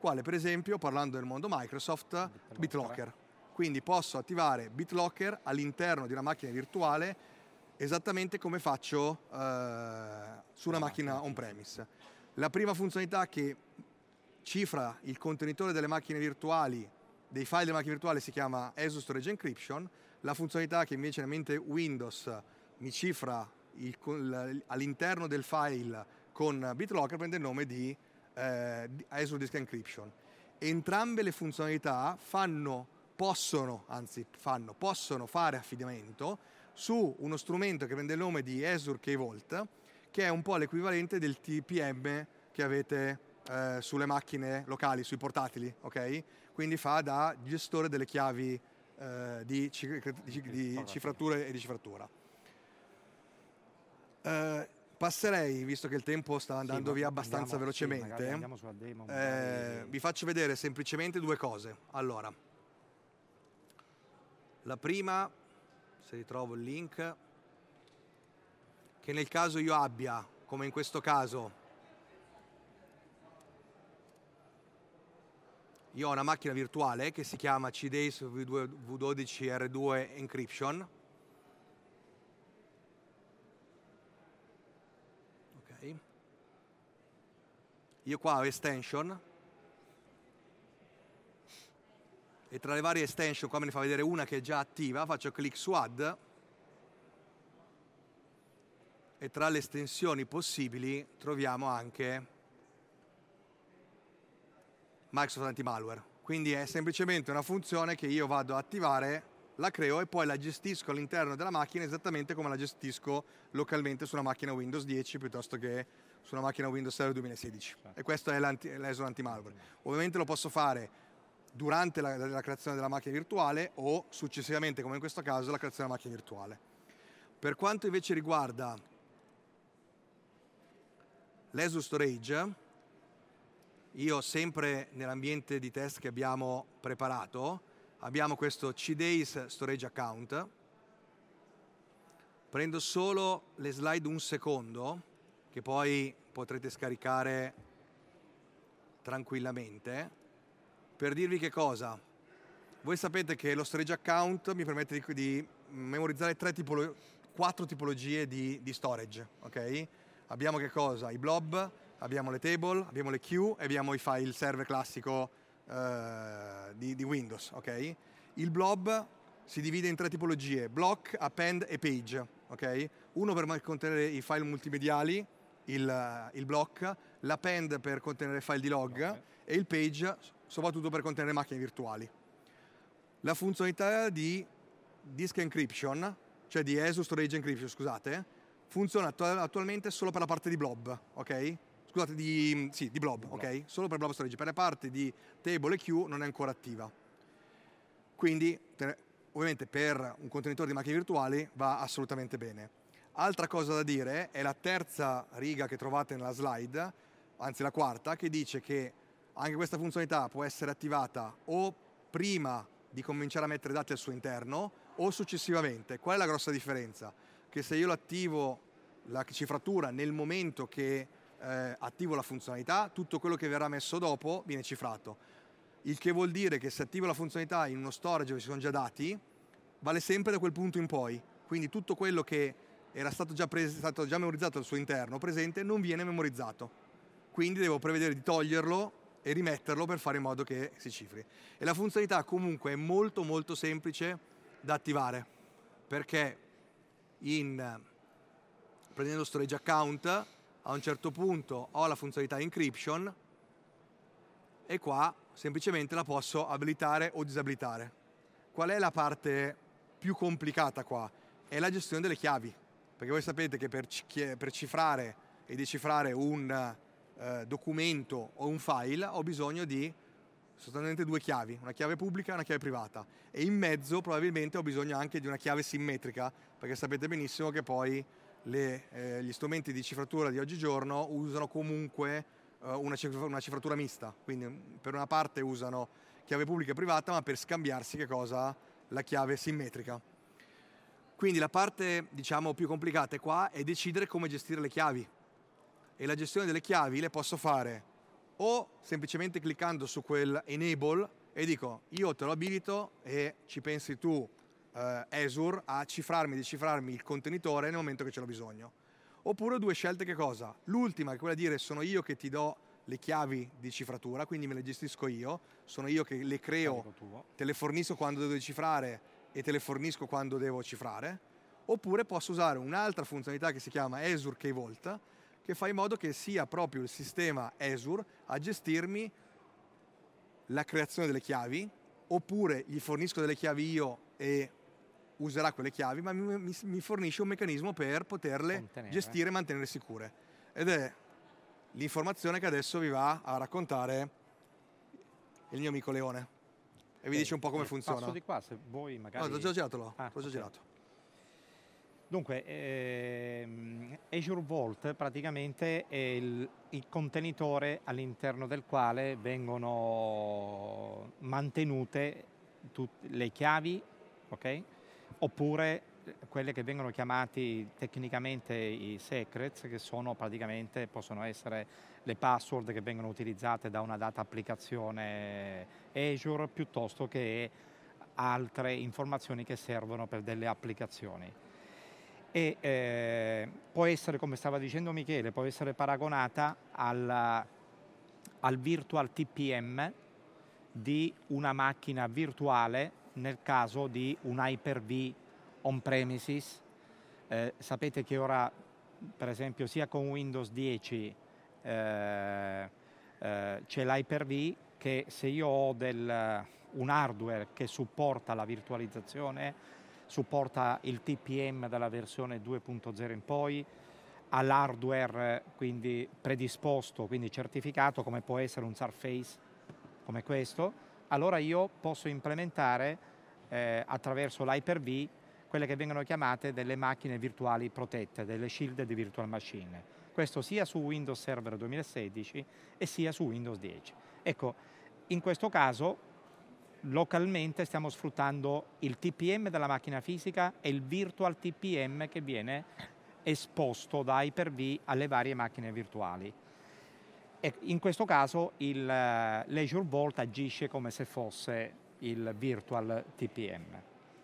Speaker 1: quale per esempio, parlando del mondo Microsoft, BitLocker. Quindi posso attivare BitLocker all'interno di una macchina virtuale esattamente come faccio eh, su una macchina on-premise. La prima funzionalità che cifra il contenitore delle macchine virtuali, dei file delle macchine virtuali, si chiama Azure Storage Encryption. La funzionalità che invece nella mente Windows mi cifra il, all'interno del file con BitLocker prende il nome di eh, Azure Disk Encryption. Entrambe le funzionalità fanno, possono, anzi fanno, possono fare affidamento su uno strumento che prende il nome di Azure Key Vault, che è un po' l'equivalente del T P M che avete eh, sulle macchine locali, sui portatili, ok? Quindi fa da gestore delle chiavi eh, di, di, di cifratura e di cifratura. Eh, passerei, visto che il tempo sta andando sì, via abbastanza andiamo, velocemente, sì, andiamo sulla demo, eh, vi faccio vedere semplicemente due cose. Allora, la prima, se ritrovo il link, che nel caso io abbia, come in questo caso, io ho una macchina virtuale che si chiama C D A S V dodici R due Encryption. Ok. Io qua ho extension. E tra le varie extension, qua me ne fa vedere una che è già attiva, faccio clic su Add. E tra le estensioni possibili troviamo anche Microsoft Anti-Malware. Quindi è semplicemente una funzione che io vado ad attivare, la creo e poi la gestisco all'interno della macchina esattamente come la gestisco localmente su una macchina Windows dieci piuttosto che su una macchina Windows Server duemilasedici. E questo è l'Azure Anti-Malware. Ovviamente lo posso fare durante la, la creazione della macchina virtuale o successivamente, come in questo caso, la creazione della macchina virtuale. Per quanto invece riguarda l'Azure Storage, io sempre nell'ambiente di test che abbiamo preparato, abbiamo questo C D A S Storage Account. Prendo solo le slide un secondo, che poi potrete scaricare tranquillamente, per dirvi che cosa. Voi sapete che lo Storage Account mi permette di, di memorizzare tre tipolo- quattro tipologie di, di storage, ok? Abbiamo che cosa? I blob, abbiamo le table, abbiamo le queue e abbiamo i file server classico eh, di, di Windows, ok? Il blob si divide in tre tipologie: block, append e page, ok? Uno per contenere i file multimediali, il, il block, l'append per contenere file di log, okay, e il page soprattutto per contenere macchine virtuali. La funzionalità di Disk Encryption, cioè di Azure Storage Encryption, scusate, funziona attualmente solo per la parte di blob, ok? Scusate, di, sì, di blob, blob, ok? Solo per blob storage. Per la parte di table e queue non è ancora attiva. Quindi, ovviamente, per un contenitore di macchine virtuali va assolutamente bene. Altra cosa da dire è la terza riga che trovate nella slide, anzi la quarta, che dice che anche questa funzionalità può essere attivata o prima di cominciare a mettere dati al suo interno o successivamente. Qual è la grossa differenza? Che se io l'attivo la cifratura nel momento che eh, attivo la funzionalità, tutto quello che verrà messo dopo viene cifrato. Il che vuol dire che se attivo la funzionalità in uno storage dove ci sono già dati, vale sempre da quel punto in poi. Quindi tutto quello che era stato già, pres- stato già memorizzato al suo interno presente non viene memorizzato. Quindi devo prevedere di toglierlo e rimetterlo per fare in modo che si cifri. E la funzionalità comunque è molto molto semplice da attivare, perché in prendendo storage account a un certo punto ho la funzionalità encryption e qua semplicemente la posso abilitare o disabilitare. Qual è la parte più complicata qua? È la gestione delle chiavi, perché voi sapete che per, per cifrare e decifrare un eh, documento o un file ho bisogno di sostanzialmente due chiavi, una chiave pubblica e una chiave privata, e in mezzo probabilmente ho bisogno anche di una chiave simmetrica, perché sapete benissimo che poi le, eh, gli strumenti di cifratura di oggigiorno usano comunque eh, una, cifra, una cifratura mista, quindi per una parte usano chiave pubblica e privata, ma per scambiarsi che cosa? La chiave simmetrica. Quindi la parte, diciamo, più complicata qua è decidere come gestire le chiavi, e la gestione delle chiavi le posso fare o semplicemente cliccando su quel enable e dico io te lo abilito e ci pensi tu eh, Azure a cifrarmi e decifrarmi il contenitore nel momento che ce l'ho bisogno. Oppure due scelte che cosa? L'ultima è quella di dire sono io che ti do le chiavi di cifratura, quindi me le gestisco io, sono io che le creo, te le fornisco quando devo decifrare e te le fornisco quando devo cifrare. Oppure posso usare un'altra funzionalità che si chiama Azure Key Vault, che fa in modo che sia proprio il sistema Azure a gestirmi la creazione delle chiavi, oppure gli fornisco delle chiavi io e userà quelle chiavi, ma mi, mi, mi fornisce un meccanismo per poterle Contenere. gestire e mantenere sicure. Ed è l'informazione che adesso vi va a raccontare il mio amico Leone. E vi eh, dice un po' come
Speaker 2: eh,
Speaker 1: funziona.
Speaker 2: Passo di qua, se vuoi magari...
Speaker 1: No, ho già girato là,
Speaker 2: ah,
Speaker 1: l'ho già
Speaker 2: okay.
Speaker 1: girato.
Speaker 2: Dunque, ehm, Azure Vault praticamente è il, il contenitore all'interno del quale vengono mantenute tutte le chiavi, ok? Oppure quelle che vengono chiamati tecnicamente i secrets, che sono praticamente, possono essere le password che vengono utilizzate da una data applicazione Azure, piuttosto che altre informazioni che servono per delle applicazioni. E eh, può essere, come stava dicendo Michele, può essere paragonata al, al virtual T P M di una macchina virtuale nel caso di un Hyper-V on-premises. Eh, sapete che ora, per esempio, sia con Windows dieci eh, eh, c'è l'Hyper-V, che se io ho del, un hardware che supporta la virtualizzazione, supporta il T P M dalla versione due punto zero in poi, all'hardware quindi predisposto, quindi certificato, come può essere un Surface come questo, allora io posso implementare eh, attraverso l'Hyper-V quelle che vengono chiamate delle macchine virtuali protette, delle shielded virtual machine. Questo sia su Windows Server duemilasedici e sia su Windows dieci. Ecco, in questo caso localmente stiamo sfruttando il T P M della macchina fisica e il virtual T P M che viene esposto da Hyper-V alle varie macchine virtuali. E in questo caso il, l'Azure Vault agisce come se fosse il virtual T P M.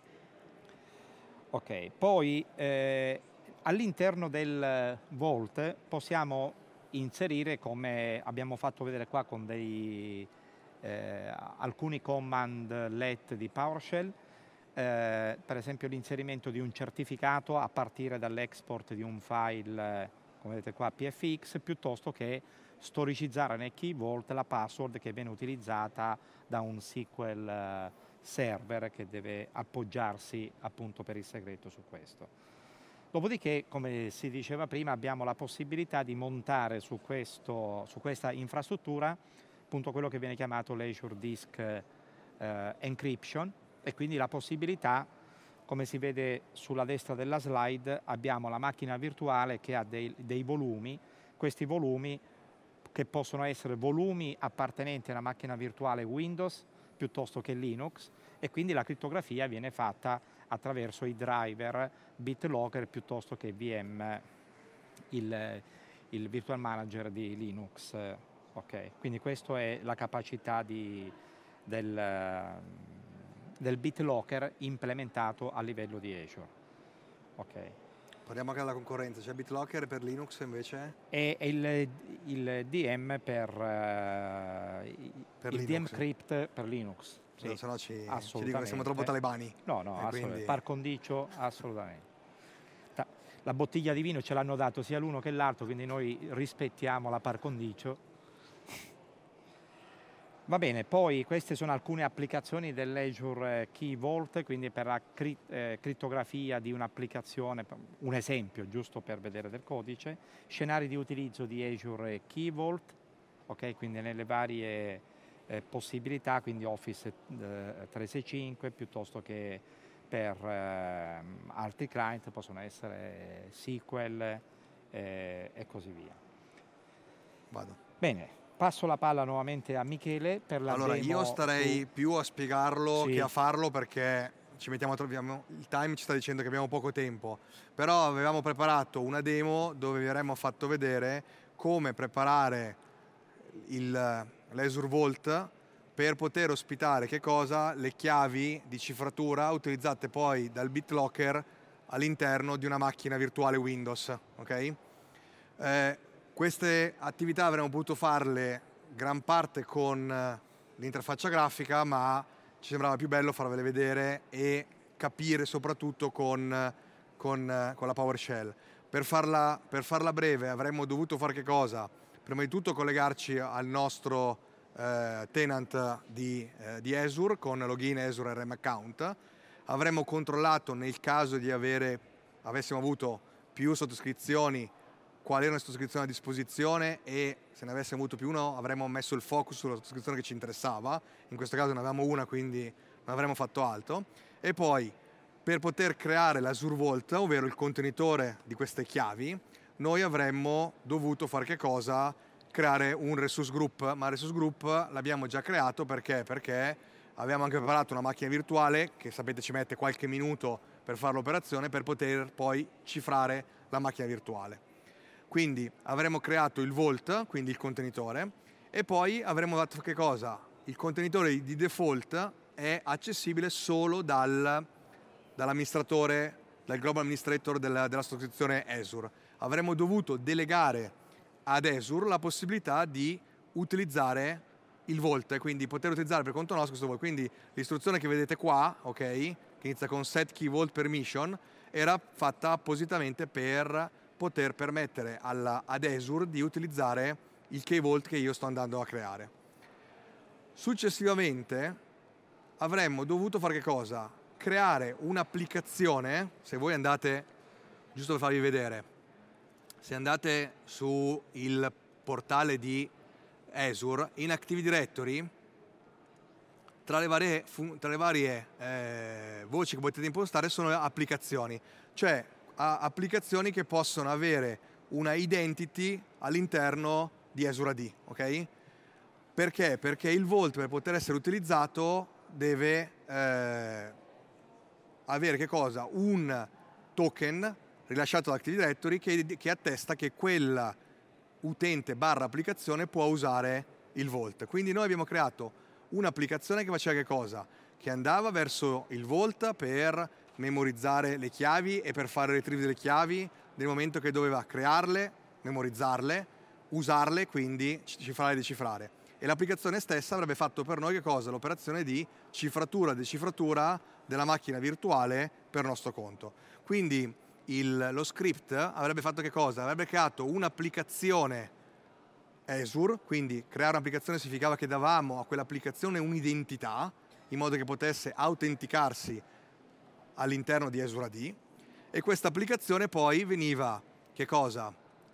Speaker 2: Ok, poi eh, all'interno del Vault possiamo inserire, come abbiamo fatto vedere qua con dei Eh, alcuni command let di PowerShell, eh, per esempio l'inserimento di un certificato a partire dall'export di un file, eh, come vedete qua, P F X, piuttosto che storicizzare nel Key Vault la password che viene utilizzata da un S Q L eh, server che deve appoggiarsi appunto per il segreto su questo. Dopodiché, come si diceva prima, abbiamo la possibilità di montare su, questo, su questa infrastruttura appunto quello che viene chiamato l'Azure Disk eh, Encryption, e quindi la possibilità, come si vede sulla destra della slide, abbiamo la macchina virtuale che ha dei, dei volumi, questi volumi che possono essere volumi appartenenti alla macchina virtuale Windows piuttosto che Linux, e quindi la crittografia viene fatta attraverso i driver BitLocker piuttosto che V M, il, il virtual manager di Linux. Okay. Quindi questa è la capacità di, del, del BitLocker implementato a livello di Azure. Okay.
Speaker 1: Parliamo anche della concorrenza, c'è BitLocker per Linux invece?
Speaker 2: E il, il D M per, uh, per il Linux. D M Crypt per Linux.
Speaker 1: Sì, se no ci, ci dicono che siamo troppo talebani.
Speaker 2: No, no, assolutamente. Quindi... Par condicio, assolutamente. La bottiglia di vino ce l'hanno dato sia l'uno che l'altro, quindi noi rispettiamo la par condicio. Va bene, poi queste sono alcune applicazioni dell'Azure Key Vault, quindi per la cri- eh, crittografia di un'applicazione, un esempio giusto per vedere del codice, scenari di utilizzo di Azure Key Vault, ok, quindi nelle varie eh, possibilità, quindi Office eh, trecentosessantacinque piuttosto che per eh, altri client possono essere S Q L eh, e così via.
Speaker 1: Vado.
Speaker 2: Bene. Passo la palla nuovamente a Michele per la
Speaker 1: allora,
Speaker 2: demo.
Speaker 1: Io starei
Speaker 2: su...
Speaker 1: più a spiegarlo
Speaker 2: sì.
Speaker 1: che a farlo, perché ci mettiamo, troviamo, il time ci sta dicendo che abbiamo poco tempo, però avevamo preparato una demo dove vi avremmo fatto vedere come preparare l'Azure Vault per poter ospitare che cosa? Le chiavi di cifratura utilizzate poi dal BitLocker all'interno di una macchina virtuale Windows. Okay? Eh, queste attività avremmo potuto farle gran parte con l'interfaccia grafica, ma ci sembrava più bello farvele vedere e capire soprattutto con, con, con la PowerShell. Per farla, per farla breve avremmo dovuto fare che cosa? Prima di tutto collegarci al nostro eh, tenant di, eh, di Azure con login Azure R M account. Avremmo controllato nel caso di avere, avessimo avuto più sottoscrizioni, quali erano le sottoscrizioni a disposizione, e se ne avessimo avuto più uno avremmo messo il focus sulla sottoscrizione che ci interessava. In questo caso ne avevamo una, quindi non avremmo fatto altro. E poi per poter creare l'Azure Vault, ovvero il contenitore di queste chiavi, noi avremmo dovuto fare che cosa? Creare un resource group, ma il resource group l'abbiamo già creato perché? Perché abbiamo anche preparato una macchina virtuale che, sapete, ci mette qualche minuto per fare l'operazione per poter poi cifrare la macchina virtuale. Quindi avremmo creato il Vault, quindi il contenitore, e poi avremmo fatto che cosa? Il contenitore di default è accessibile solo dal, dall'amministratore, dal global administrator della, della sottoscrizione Azure. Avremmo dovuto delegare ad Azure la possibilità di utilizzare il Vault, quindi poter utilizzare per conto nostro questo Vault. Quindi l'istruzione che vedete qua, ok, che inizia con set key vault permission, era fatta appositamente per poter permettere alla, ad Azure di utilizzare il key vault che io sto andando a creare. Successivamente avremmo dovuto fare che cosa? Creare un'applicazione. Se voi andate, giusto per farvi vedere, se andate su il portale di Azure, in Active Directory, tra le varie, tra le varie eh, voci che potete impostare sono applicazioni, cioè a applicazioni che possono avere una identity all'interno di Azure A D, ok? Perché? Perché il Vault, per poter essere utilizzato, deve eh, avere che cosa? Un token rilasciato da Active Directory che, che attesta che quella utente barra applicazione può usare il Vault. Quindi noi abbiamo creato un'applicazione che faceva che cosa? Che andava verso il Vault per memorizzare le chiavi e per fare retrieve delle chiavi nel momento che doveva crearle, memorizzarle, usarle, quindi cifrare e decifrare. E l'applicazione stessa avrebbe fatto per noi che cosa? L'operazione di cifratura e decifratura della macchina virtuale per nostro conto. Quindi il, lo script avrebbe fatto che cosa? Avrebbe creato un'applicazione Azure, quindi creare un'applicazione significava che davamo a quell'applicazione un'identità in modo che potesse autenticarsi all'interno di Azure A D, e questa applicazione poi veniva, che cosa?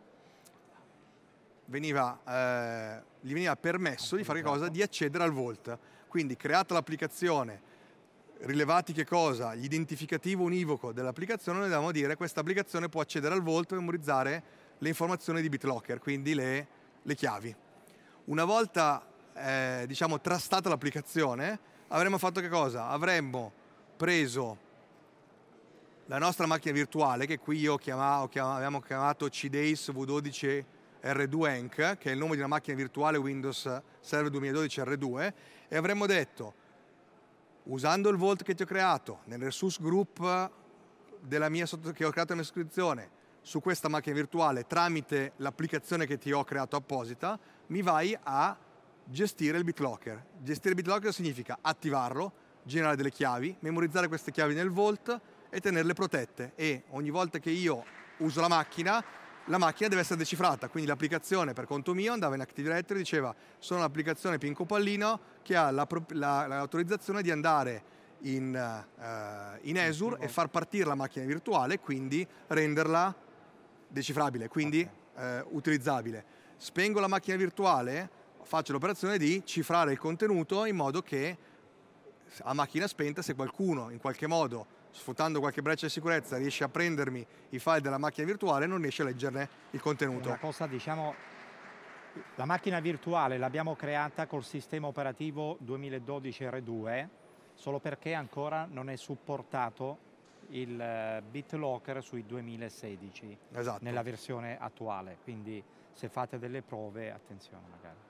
Speaker 1: Veniva, eh, gli veniva permesso di fare che cosa? Di accedere al Vault. Quindi creata l'applicazione, rilevati che cosa? L'identificativo univoco dell'applicazione, noi dobbiamo dire questa applicazione può accedere al Vault e memorizzare le informazioni di BitLocker, quindi le, le chiavi. Una volta eh, diciamo trastata l'applicazione, avremmo fatto che cosa? Avremmo preso la nostra macchina virtuale, che qui io chiamavo, chiamavo, abbiamo chiamato C D A S V dodici R due E N C, che è il nome di una macchina virtuale Windows Server duemiladodici R due, e avremmo detto, usando il Vault che ti ho creato nel resource group della mia, che ho creato nella mia iscrizione su questa macchina virtuale tramite l'applicazione che ti ho creato apposita, mi vai a gestire il BitLocker. Gestire il BitLocker significa attivarlo, generare delle chiavi, memorizzare queste chiavi nel Vault e tenerle protette, e ogni volta che io uso la macchina, la macchina deve essere decifrata, quindi l'applicazione per conto mio andava in Active Directory e diceva sono un'applicazione Pinco Pallino che ha la, la, l'autorizzazione di andare in, uh, in Azure e far partire la macchina virtuale, quindi renderla decifrabile, quindi okay. uh, utilizzabile. Spengo la macchina virtuale, faccio l'operazione di cifrare il contenuto in modo che a macchina spenta, se qualcuno in qualche modo, sfruttando qualche breccia di sicurezza, riesce a prendermi i file della macchina virtuale, non riesce a leggerne il contenuto.
Speaker 2: Una cosa, diciamo, la macchina virtuale l'abbiamo creata col sistema operativo duemiladodici R due, solo perché ancora non è supportato il BitLocker sui duemilasedici,
Speaker 1: esatto,
Speaker 2: nella versione attuale, quindi se fate delle prove, attenzione magari.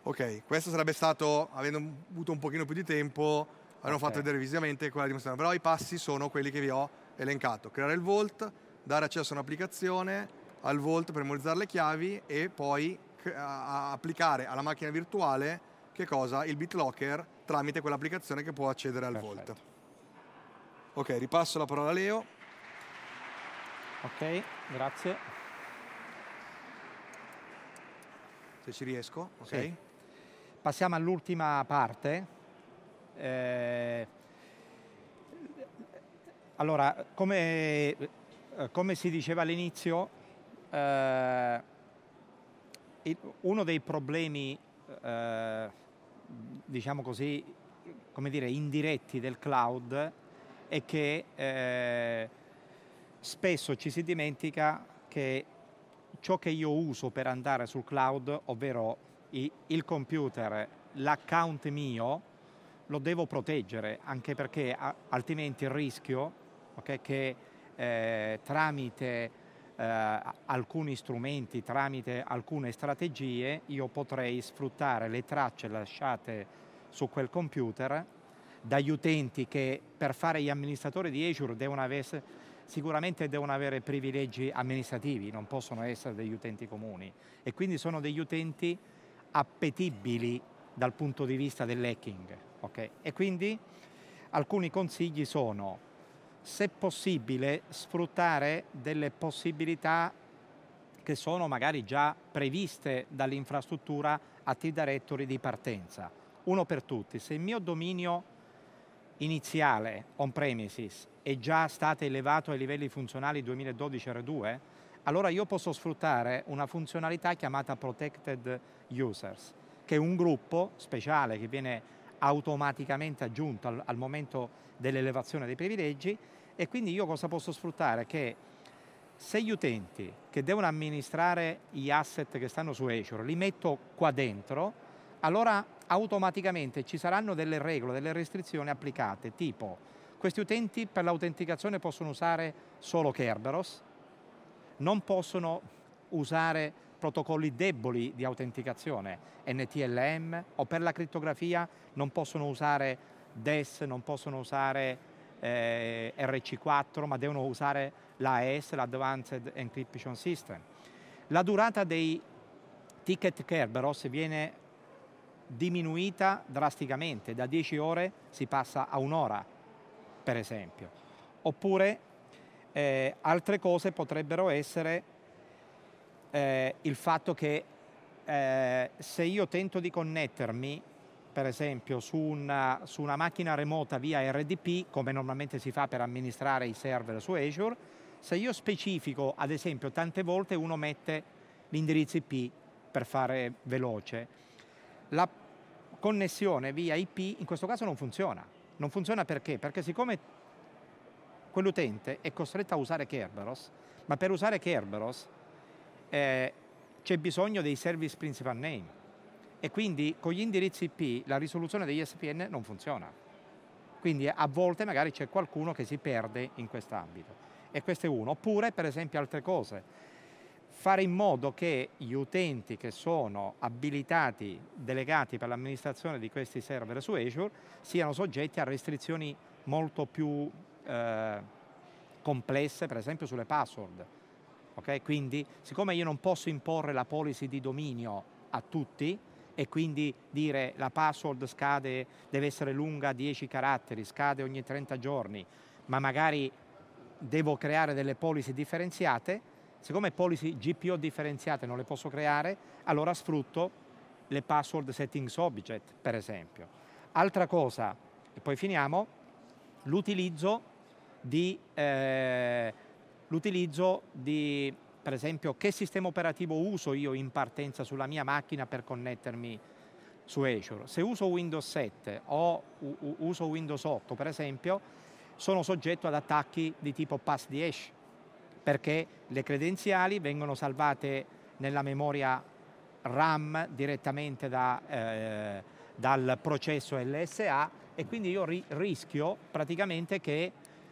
Speaker 1: Ok, questo sarebbe stato, avendo avuto un pochino più di tempo, avremmo
Speaker 2: Ok.
Speaker 1: fatto vedere visivamente quella dimostrazione, però i passi sono quelli che vi ho elencato: creare il vault, dare accesso a un'applicazione, al vault per memorizzare le chiavi e poi a- a applicare alla macchina virtuale che cosa? Il BitLocker tramite quell'applicazione che può accedere al
Speaker 2: Perfetto.
Speaker 1: vault. Ok, ripasso la parola a Leo.
Speaker 2: Ok, grazie.
Speaker 1: Se ci riesco, ok?
Speaker 2: Sì. Passiamo all'ultima parte. Eh, allora, come, eh, come si diceva all'inizio, eh, il- uno dei problemi, eh, diciamo così, come dire, indiretti del cloud è che eh, spesso ci si dimentica che ciò che io uso per andare sul cloud, ovvero i- il computer, l'account mio, lo devo proteggere, anche perché a- altrimenti il rischio, ok, che eh, tramite eh, alcuni strumenti, tramite alcune strategie, io potrei sfruttare le tracce lasciate su quel computer dagli utenti che per fare gli amministratori di Azure devono avere, sicuramente devono avere privilegi amministrativi, non possono essere degli utenti comuni e quindi sono degli utenti appetibili dal punto di vista dell'hacking. Okay? E quindi alcuni consigli sono, se possibile, sfruttare delle possibilità che sono magari già previste dall'infrastruttura Active Directory di partenza. Uno per tutti, se il mio dominio iniziale on-premises è già stato elevato ai livelli funzionali duemiladodici R due, allora io posso sfruttare una funzionalità chiamata Protected Users, che è un gruppo speciale che viene automaticamente aggiunto al, al momento dell'elevazione dei privilegi, e quindi io cosa posso sfruttare? Che se gli utenti che devono amministrare gli asset che stanno su Azure li metto qua dentro, allora automaticamente ci saranno delle regole, delle restrizioni applicate, tipo questi utenti per l'autenticazione possono usare solo Kerberos, non possono usare protocolli deboli di autenticazione, N T L M, o per la crittografia non possono usare D E S, non possono usare eh, R C quattro, ma devono usare l'A E S, l'Advanced Encryption System. La durata dei ticket Kerberos viene diminuita drasticamente, da dieci ore si passa a un'ora, per esempio. Oppure eh, altre cose potrebbero essere eh, il fatto che eh, se io tento di connettermi, per esempio, su una, su una macchina remota via R D P, come normalmente si fa per amministrare i server su Azure, se io specifico, ad esempio, tante volte uno mette l'indirizzo I P per fare veloce, la connessione via I P in questo caso non funziona. Non funziona perché? Perché siccome quell'utente è costretto a usare Kerberos, ma per usare Kerberos eh, c'è bisogno dei service principal name, e quindi con gli indirizzi I P la risoluzione degli S P N non funziona. Quindi a volte magari c'è qualcuno che si perde in quest'ambito. E questo è uno. Oppure, per esempio, altre cose. Fare in modo che gli utenti che sono abilitati, delegati per l'amministrazione di questi server su Azure, siano soggetti a restrizioni molto più eh, complesse, per esempio sulle password. Okay? Quindi, siccome io non posso imporre la policy di dominio a tutti, e quindi dire la password scade, deve essere lunga dieci caratteri, scade ogni trenta giorni, ma magari devo creare delle policy differenziate, siccome policy G P O differenziate non le posso creare, allora sfrutto le password settings object, per esempio. Altra cosa, e poi finiamo, l'utilizzo di, eh, l'utilizzo di, per esempio, che sistema operativo uso io in partenza sulla mia macchina per connettermi su Azure. Se uso Windows sette o uso Windows otto, per esempio, sono soggetto ad attacchi di tipo pass di hash, perché le credenziali vengono salvate nella memoria RAM direttamente da, eh, dal processo L S A, e quindi io ri- rischio praticamente che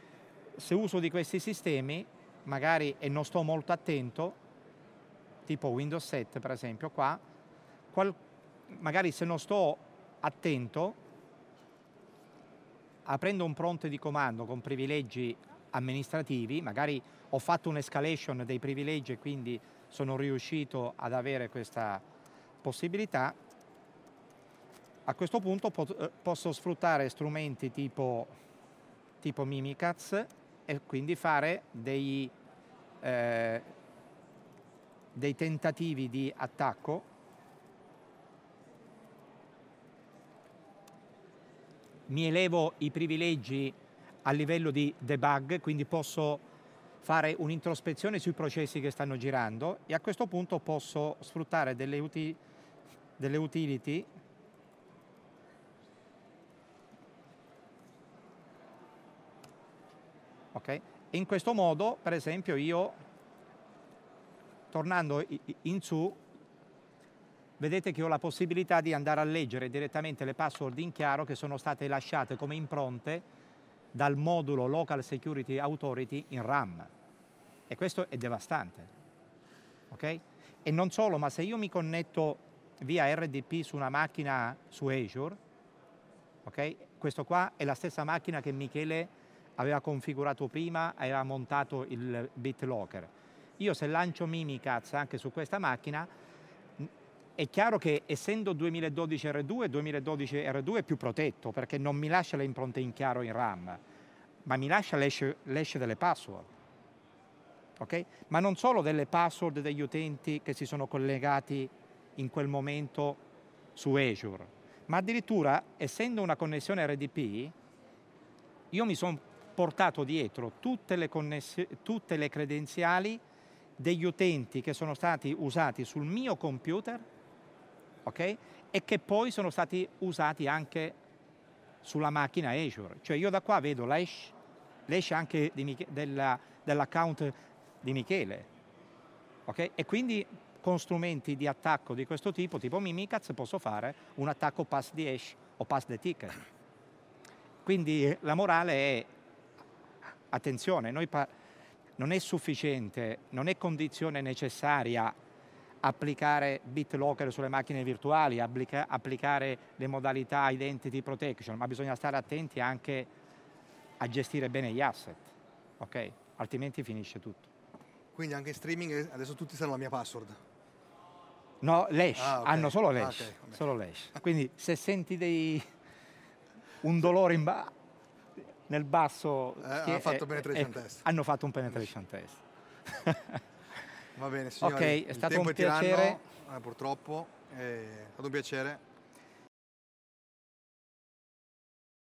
Speaker 2: se uso di questi sistemi, magari, e non sto molto attento, tipo Windows sette per esempio qua, qual- magari se non sto attento, aprendo un prompt di comando con privilegi amministrativi, magari ho fatto un'escalation dei privilegi e quindi sono riuscito ad avere questa possibilità, a questo punto po- posso sfruttare strumenti tipo, tipo Mimikatz e quindi fare dei, eh, dei tentativi di attacco. Mi elevo i privilegi a livello di debug, quindi posso fare un'introspezione sui processi che stanno girando e a questo punto posso sfruttare delle, uti- delle utility ok? E in questo modo, per esempio, io tornando in su, vedete che ho la possibilità di andare a leggere direttamente le password in chiaro che sono state lasciate come impronte dal modulo Local Security Authority in RAM. E questo è devastante. Ok? E non solo, ma se io mi connetto via R D P su una macchina su Azure, ok? Questo qua è la stessa macchina che Michele aveva configurato prima, aveva montato il BitLocker. Io se lancio Mimikatz anche su questa macchina, è chiaro che essendo duemiladodici R due, duemiladodici R due è più protetto perché non mi lascia le impronte in chiaro in RAM, ma mi lascia l'hash, l'hash delle password. Okay? Ma non solo delle password degli utenti che si sono collegati in quel momento su Azure, ma addirittura essendo una connessione R D P, io mi sono portato dietro tutte le, conness- tutte le credenziali degli utenti che sono stati usati sul mio computer, ok? E che poi sono stati usati anche sulla macchina Azure. Cioè io da qua vedo l'hash, l'hash anche di Mich- della, dell'account di Michele, ok? E quindi con strumenti di attacco di questo tipo, tipo Mimikatz, posso fare un attacco pass di hash o pass the ticket. Quindi la morale è, attenzione, noi pa- non è sufficiente, non è condizione necessaria applicare BitLocker sulle macchine virtuali, applica- applicare le modalità Identity Protection, ma bisogna stare attenti anche a gestire bene gli asset, ok? Altrimenti finisce tutto.
Speaker 1: Quindi anche in streaming adesso tutti sanno la mia password.
Speaker 2: No, l'hash,
Speaker 1: Ah, okay.
Speaker 2: hanno solo l'hash,
Speaker 1: ah, okay.
Speaker 2: solo l'hash. Quindi se senti dei, un dolore in ba- nel basso,
Speaker 1: eh, hanno fatto penetration
Speaker 2: eh,
Speaker 1: test.
Speaker 2: Hanno fatto un penetration test.
Speaker 1: Va bene, signori.
Speaker 2: Ok, è
Speaker 1: Il
Speaker 2: stato
Speaker 1: tempo
Speaker 2: un
Speaker 1: è tiranno,
Speaker 2: piacere.
Speaker 1: eh, purtroppo, è stato un piacere.